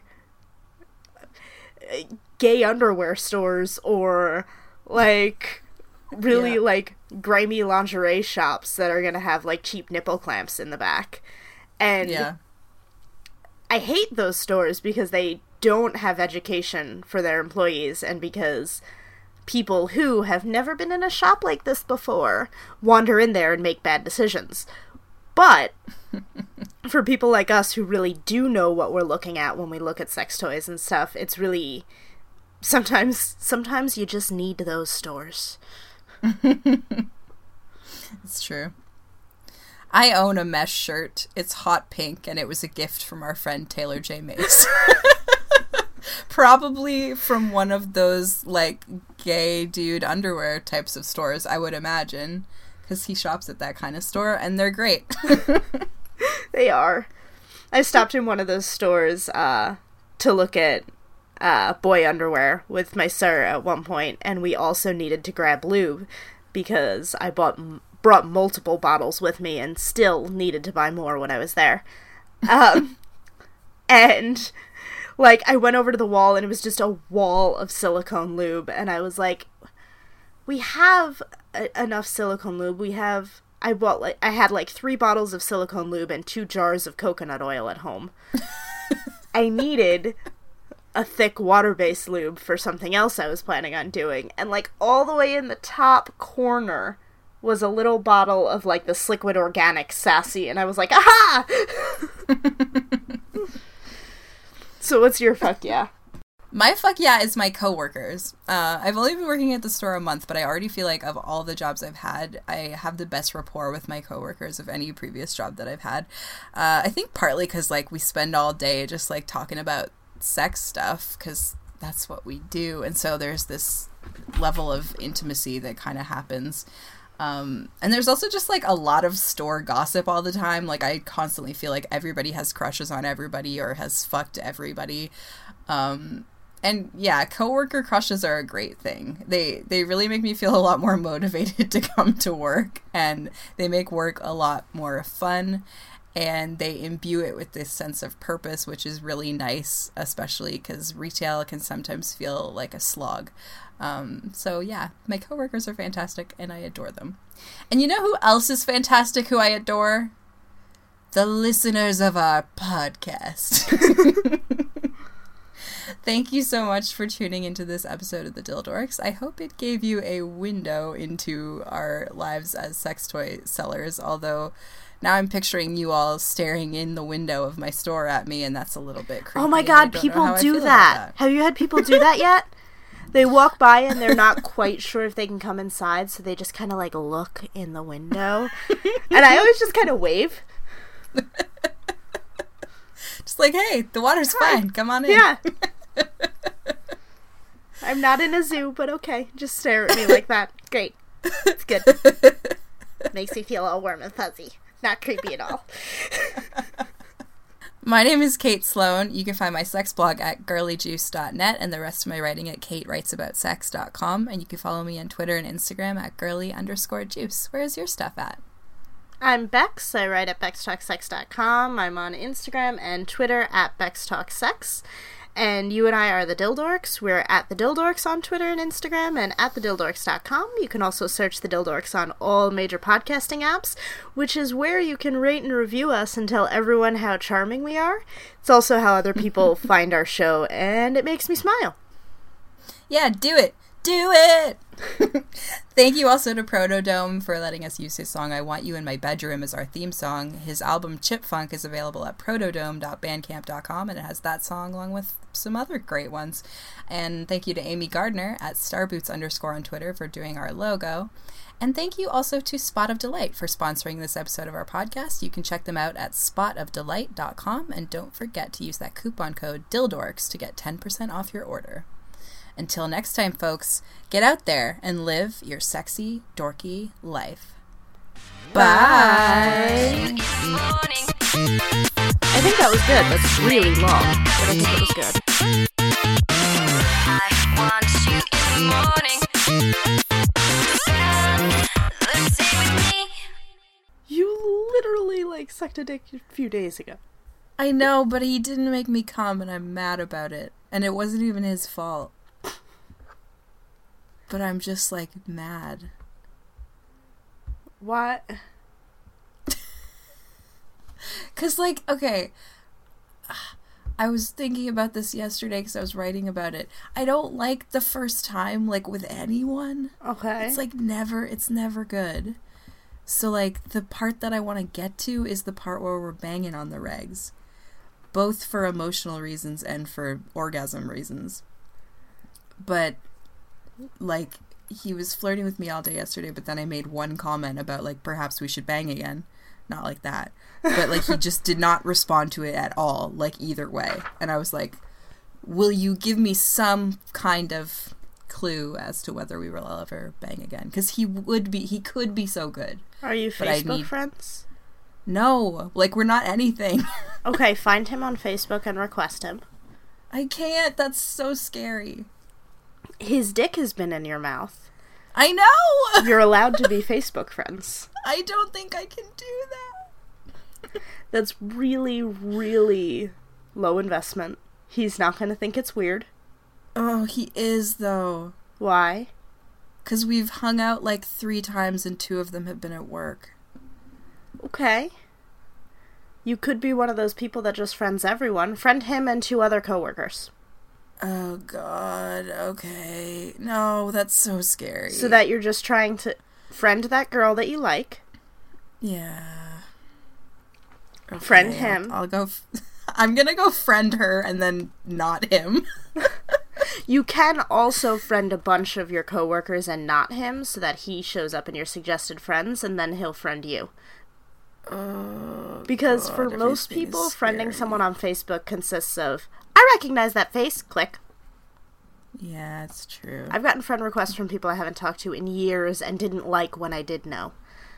gay underwear stores or, like, really, Yeah. like, grimy lingerie shops that are gonna have, like, cheap nipple clamps in the back. And Yeah. I hate those stores because they don't have education for their employees and because people who have never been in a shop like this before wander in there and make bad decisions. But for people like us who really do know what we're looking at when we look at sex toys and stuff, it's really sometimes sometimes you just need those stores. It's true. I own a mesh shirt. It's hot pink, and it was a gift from our friend Taylor J. Mace. Probably from one of those, like, gay dude underwear types of stores, I would imagine. Because he shops at that kind of store, and they're great. They are. I stopped in one of those stores uh, to look at uh, boy underwear with my sir at one point, and we also needed to grab lube because I bought brought multiple bottles with me and still needed to buy more when I was there. Um, and, like, I went over to the wall, and it was just a wall of silicone lube, and I was like, we have a- enough silicone lube. We have... I bought, like, I had, like, three bottles of silicone lube and two jars of coconut oil at home. I needed a thick water-based lube for something else I was planning on doing. And, like, all the way in the top corner was a little bottle of, like, this liquid organic Sassy. And I was like, aha! So what's your fuck yeah? My fuck yeah is my coworkers. Uh, I've only been working at the store a month, but I already feel like of all the jobs I've had, I have the best rapport with my coworkers of any previous job that I've had. Uh, I think partly because, like, we spend all day just, like, talking about sex stuff, because that's what we do. And so there's this level of intimacy that kind of happens. Um, and there's also just, like, a lot of store gossip all the time. Like, I constantly feel like everybody has crushes on everybody or has fucked everybody. Um... And yeah, coworker crushes are a great thing. They they really make me feel a lot more motivated to come to work, and they make work a lot more fun, and they imbue it with this sense of purpose, which is really nice, especially because retail can sometimes feel like a slog. Um, so yeah, my coworkers are fantastic, and I adore them. And you know who else is fantastic, who I adore? The listeners of our podcast. Thank you so much for tuning into this episode of The Dildorks. I hope it gave you a window into our lives as sex toy sellers, although now I'm picturing you all staring in the window of my store at me, and that's a little bit creepy. Oh my and I god, don't know people how I do feel about that. Have you had people do that yet? They walk by and they're not quite sure if they can come inside, so they just kind of, like, look in the window. And I always just kind of wave. Just like, hey, the water's fine. Come on in. Yeah. I'm not in a zoo, but okay. Just stare at me like that. Great. It's good. Makes me feel all warm and fuzzy. Not creepy at all. My name is Kate Sloan. You can find my sex blog at girly juice dot net and the rest of my writing at kate writes about sex dot com. And you can follow me on Twitter and Instagram at girly underscore juice. Where's your stuff at? I'm Bex. I write at bex talk sex dot com. I'm on Instagram and Twitter at bex talk sex. And you and I are the Dildorks. We're at the Dildorks on Twitter and Instagram and at the dildorks dot com. You can also search the Dildorks on all major podcasting apps, which is where you can rate and review us and tell everyone how charming we are. It's also how other people find our show, and it makes me smile. Yeah, do it. Do it! Thank you also to Protodome for letting us use his song I Want You in My Bedroom as our theme song. His album Chip Funk is available at protodome dot bandcamp dot com, and it has that song along with some other great ones. And thank you to Amy Gardner at starboots underscore on Twitter for doing our logo. And thank you also to Spot of Delight for sponsoring this episode of our podcast. You can check them out at spot of delight dot com, and don't forget to use that coupon code DILDORKS to get ten percent off your order. Until next time, folks, get out there and live your sexy, dorky life. Bye! Morning. I think that was good. That's really long, but I think it was good. I want you in the morning. Sun, let's stay with me. You literally, like, like sucked a dick a few days ago. I know, but he didn't make me come, and I'm mad about it. And it wasn't even his fault. But I'm just, like, mad. What? Because, like, okay, I was thinking about this yesterday because I was writing about it. I don't like the first time, like, with anyone. Okay. It's, like, never, it's never good. So, like, the part that I want to get to is the part where we're banging on the regs. Both for emotional reasons and for orgasm reasons. But, like, he was flirting with me all day yesterday, but then I made one comment about, like, perhaps we should bang again. Not like that. But, like, he just did not respond to it at all, like, either way. And I was like, will you give me some kind of clue as to whether we will ever bang again? Because he would be, he could be so good. Are you But I Facebook need- friends? No, like, we're not anything. Okay, find him on Facebook and request him. I can't. That's so scary. His dick has been in your mouth. I know! You're allowed to be Facebook friends. I don't think I can do that. That's really, really low investment. He's not going to think it's weird. Oh, he is, though. Why? Because we've hung out, like, three times and two of them have been at work. Okay. You could be one of those people that just friends everyone. Friend him and two other coworkers. Oh, God. Okay. No, that's so scary. So that you're just trying to friend that girl that you like. Yeah. Okay, Friend him. I'll, I'll go... F- I'm gonna go friend her and then not him. You can also friend a bunch of your coworkers and not him, so that he shows up in your suggested friends, and then he'll friend you. Oh, Because God, for most everything people, is friending scary. someone on Facebook consists of, I recognize that face, click. Yeah, it's true. I've gotten friend requests from people I haven't talked to in years and didn't like when I did know.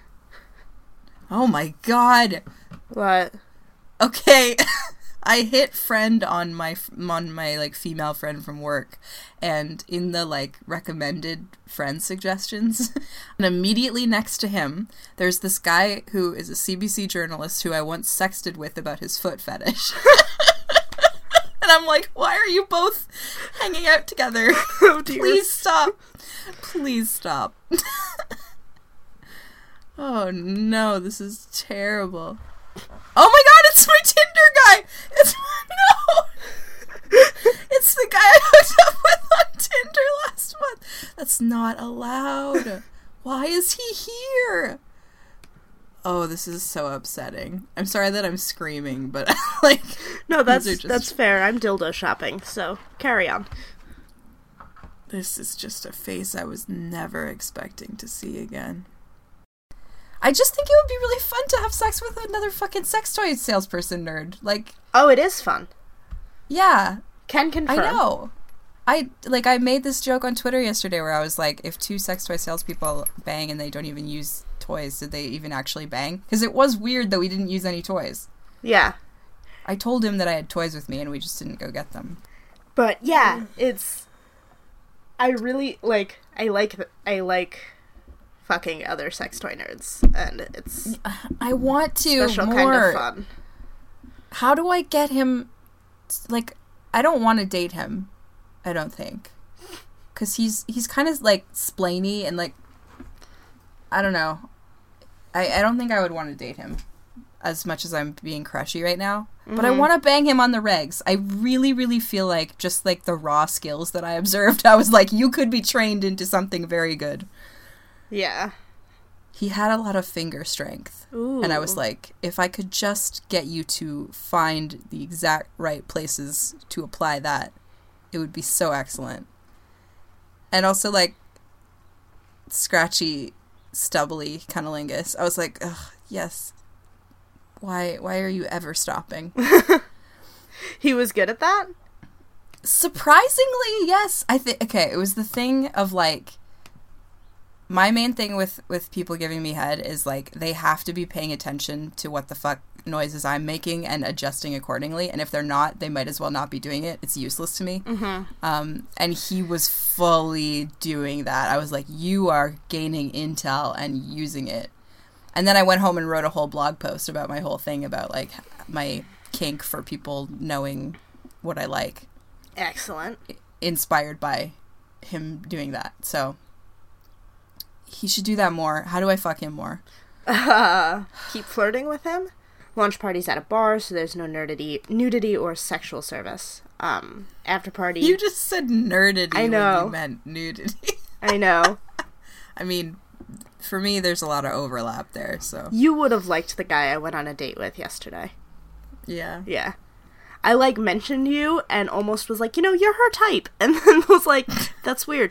Oh my God. What? Okay. I hit friend on my on my like female friend from work, and in the like recommended friend suggestions, and immediately next to him, there's this guy who is a C B C journalist who I once sexted with about his foot fetish. And I'm like, why are you both hanging out together? Oh, dear. Please stop. Please stop. Oh no, this is terrible. Oh my God, it's my Tinder guy! It's no! It's the guy I hooked up with on Tinder last month. That's not allowed. Why is he here? Oh, this is so upsetting. I'm sorry that I'm screaming, but like... No, that's these are just- that's fair. I'm dildo shopping, so carry on. This is just a face I was never expecting to see again. I just think it would be really fun to have sex with another fucking sex toy salesperson nerd. Like, Oh, it is fun. yeah, Can confirm. I know. I, like, I made this joke on Twitter yesterday where I was like, if two sex toy salespeople bang and they don't even use toys, did they even actually bang? Because it was weird that we didn't use any toys. Yeah. I told him that I had toys with me and we just didn't go get them. But yeah, it's I really like I like I like fucking other sex toy nerds, and it's I want to special more. kind of fun. How do I get him? Like, I don't want to date him. I don't think, because he's he's kind of like splainy and like, I don't know. I I don't think I would want to date him as much as I'm being crushy right now. But I want to bang him on the regs. I really, really feel like just like the raw skills that I observed, I was like, you could be trained into something very good. Yeah. He had a lot of finger strength. Ooh. And I was like, if I could just get you to find the exact right places to apply that, it would be so excellent. And also, like, scratchy, stubbly cunnilingus. I was like, ugh, yes. Why, why are you ever stopping? He was good at that? Surprisingly, yes. I think, okay, it was the thing of, like, my main thing with, with people giving me head is, like, they have to be paying attention to what the fuck noises I'm making and adjusting accordingly. And if they're not, they might as well not be doing it. It's useless to me. Mm-hmm. Um, and he was fully doing that. I was like, you are gaining intel and using it. And then I went home and wrote a whole blog post about my whole thing about, like, my kink for people knowing what I like. Excellent. Inspired by him doing that. So, he should do that more. How do I fuck him more? Uh, keep flirting with him. Launch parties at a bar, so there's no nudity, nudity or sexual service. Um, after party. You just said nerdity I know. when you meant nudity. I know. I mean, for me, there's a lot of overlap there, so. You would have liked the guy I went on a date with yesterday. Yeah. Yeah. I, like, mentioned you and almost was like, you know, you're her type. And then was like, that's weird.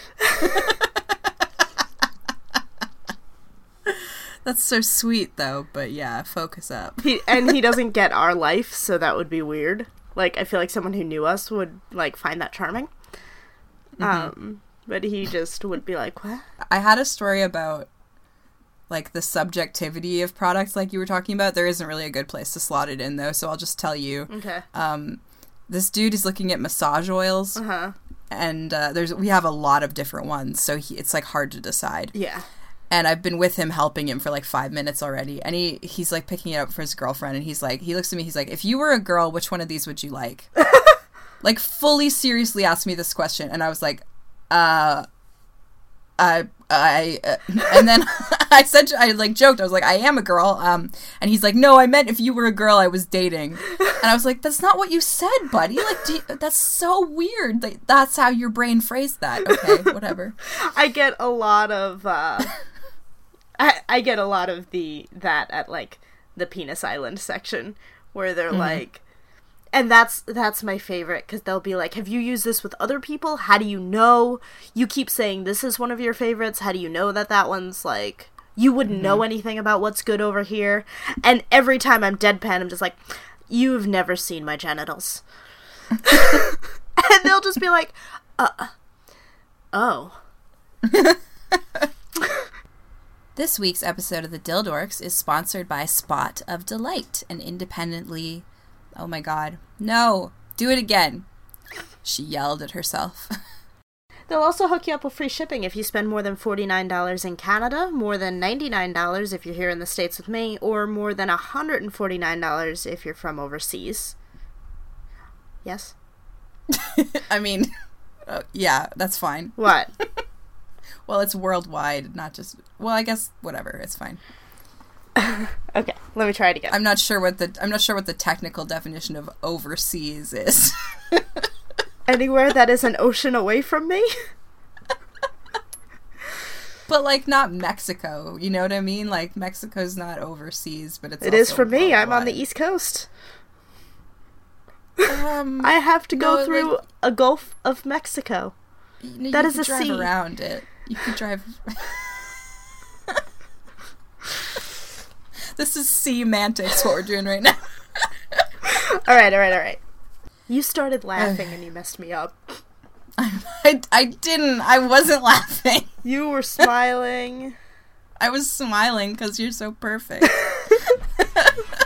That's so sweet, though, but yeah, focus up. He, and he doesn't get our life, so that would be weird. Like, I feel like someone who knew us would, like, find that charming. Mm-hmm. Um, but he just would be like, what? I had a story about, like, the subjectivity of products like you were talking about. There isn't really a good place to slot it in, though, so I'll just tell you. Okay. Um, this dude is looking at massage oils, Uh-huh. and uh, there's we have a lot of different ones, so he, it's, like, hard to decide. Yeah. And I've been with him helping him for like five minutes already. And he, he's like picking it up for his girlfriend. And he's like, he looks at me, he's like, if you were a girl, which one of these would you like? Like fully seriously asked me this question. And I was like, uh, I, I, uh, and then I said, I like joked. I was like, I am a girl. Um, and he's like, no, I meant if you were a girl I was dating. And I was like, that's not what you said, buddy. Like, do you, that's so weird. Like, that's how your brain phrased that. Okay, whatever. I get a lot of, uh... I, I get a lot of the that at like the Penis Island section where they're mm. like, and that's that's my favorite because they'll be like, have you used this with other people? How do you know? You keep saying this is one of your favorites. How do you know that that one's like, you wouldn't mm-hmm. know anything about what's good over here? And every time I'm deadpan, I'm just like, you've never seen my genitals. And they'll just be like, uh, oh. This week's episode of The Dildorks is sponsored by Spot of Delight, an independently... Oh my god. No! Do it again! She yelled at herself. They'll also hook you up with free shipping if you spend more than forty-nine dollars in Canada, more than ninety-nine dollars if you're here in the States with me, or more than one hundred forty-nine dollars if you're from overseas. Yes? I mean, uh, yeah, that's fine. What? Well, it's worldwide, not just... Well, I guess whatever. It's fine. Okay, let me try it again. I'm not sure what the I'm not sure what the technical definition of overseas is. Anywhere that is an ocean away from me. But like not Mexico, you know what I mean? Like Mexico's not overseas, but it's it also is for me. worldwide. I'm on the East Coast. Um, I have to go no, through like, a Gulf of Mexico. You, that you is a drive sea. Around it. You could drive. This is semantics, what we're doing right now. all right, all right, all right. You started laughing and you messed me up. I, I didn't. I wasn't laughing. You were smiling. I was smiling because you're so perfect.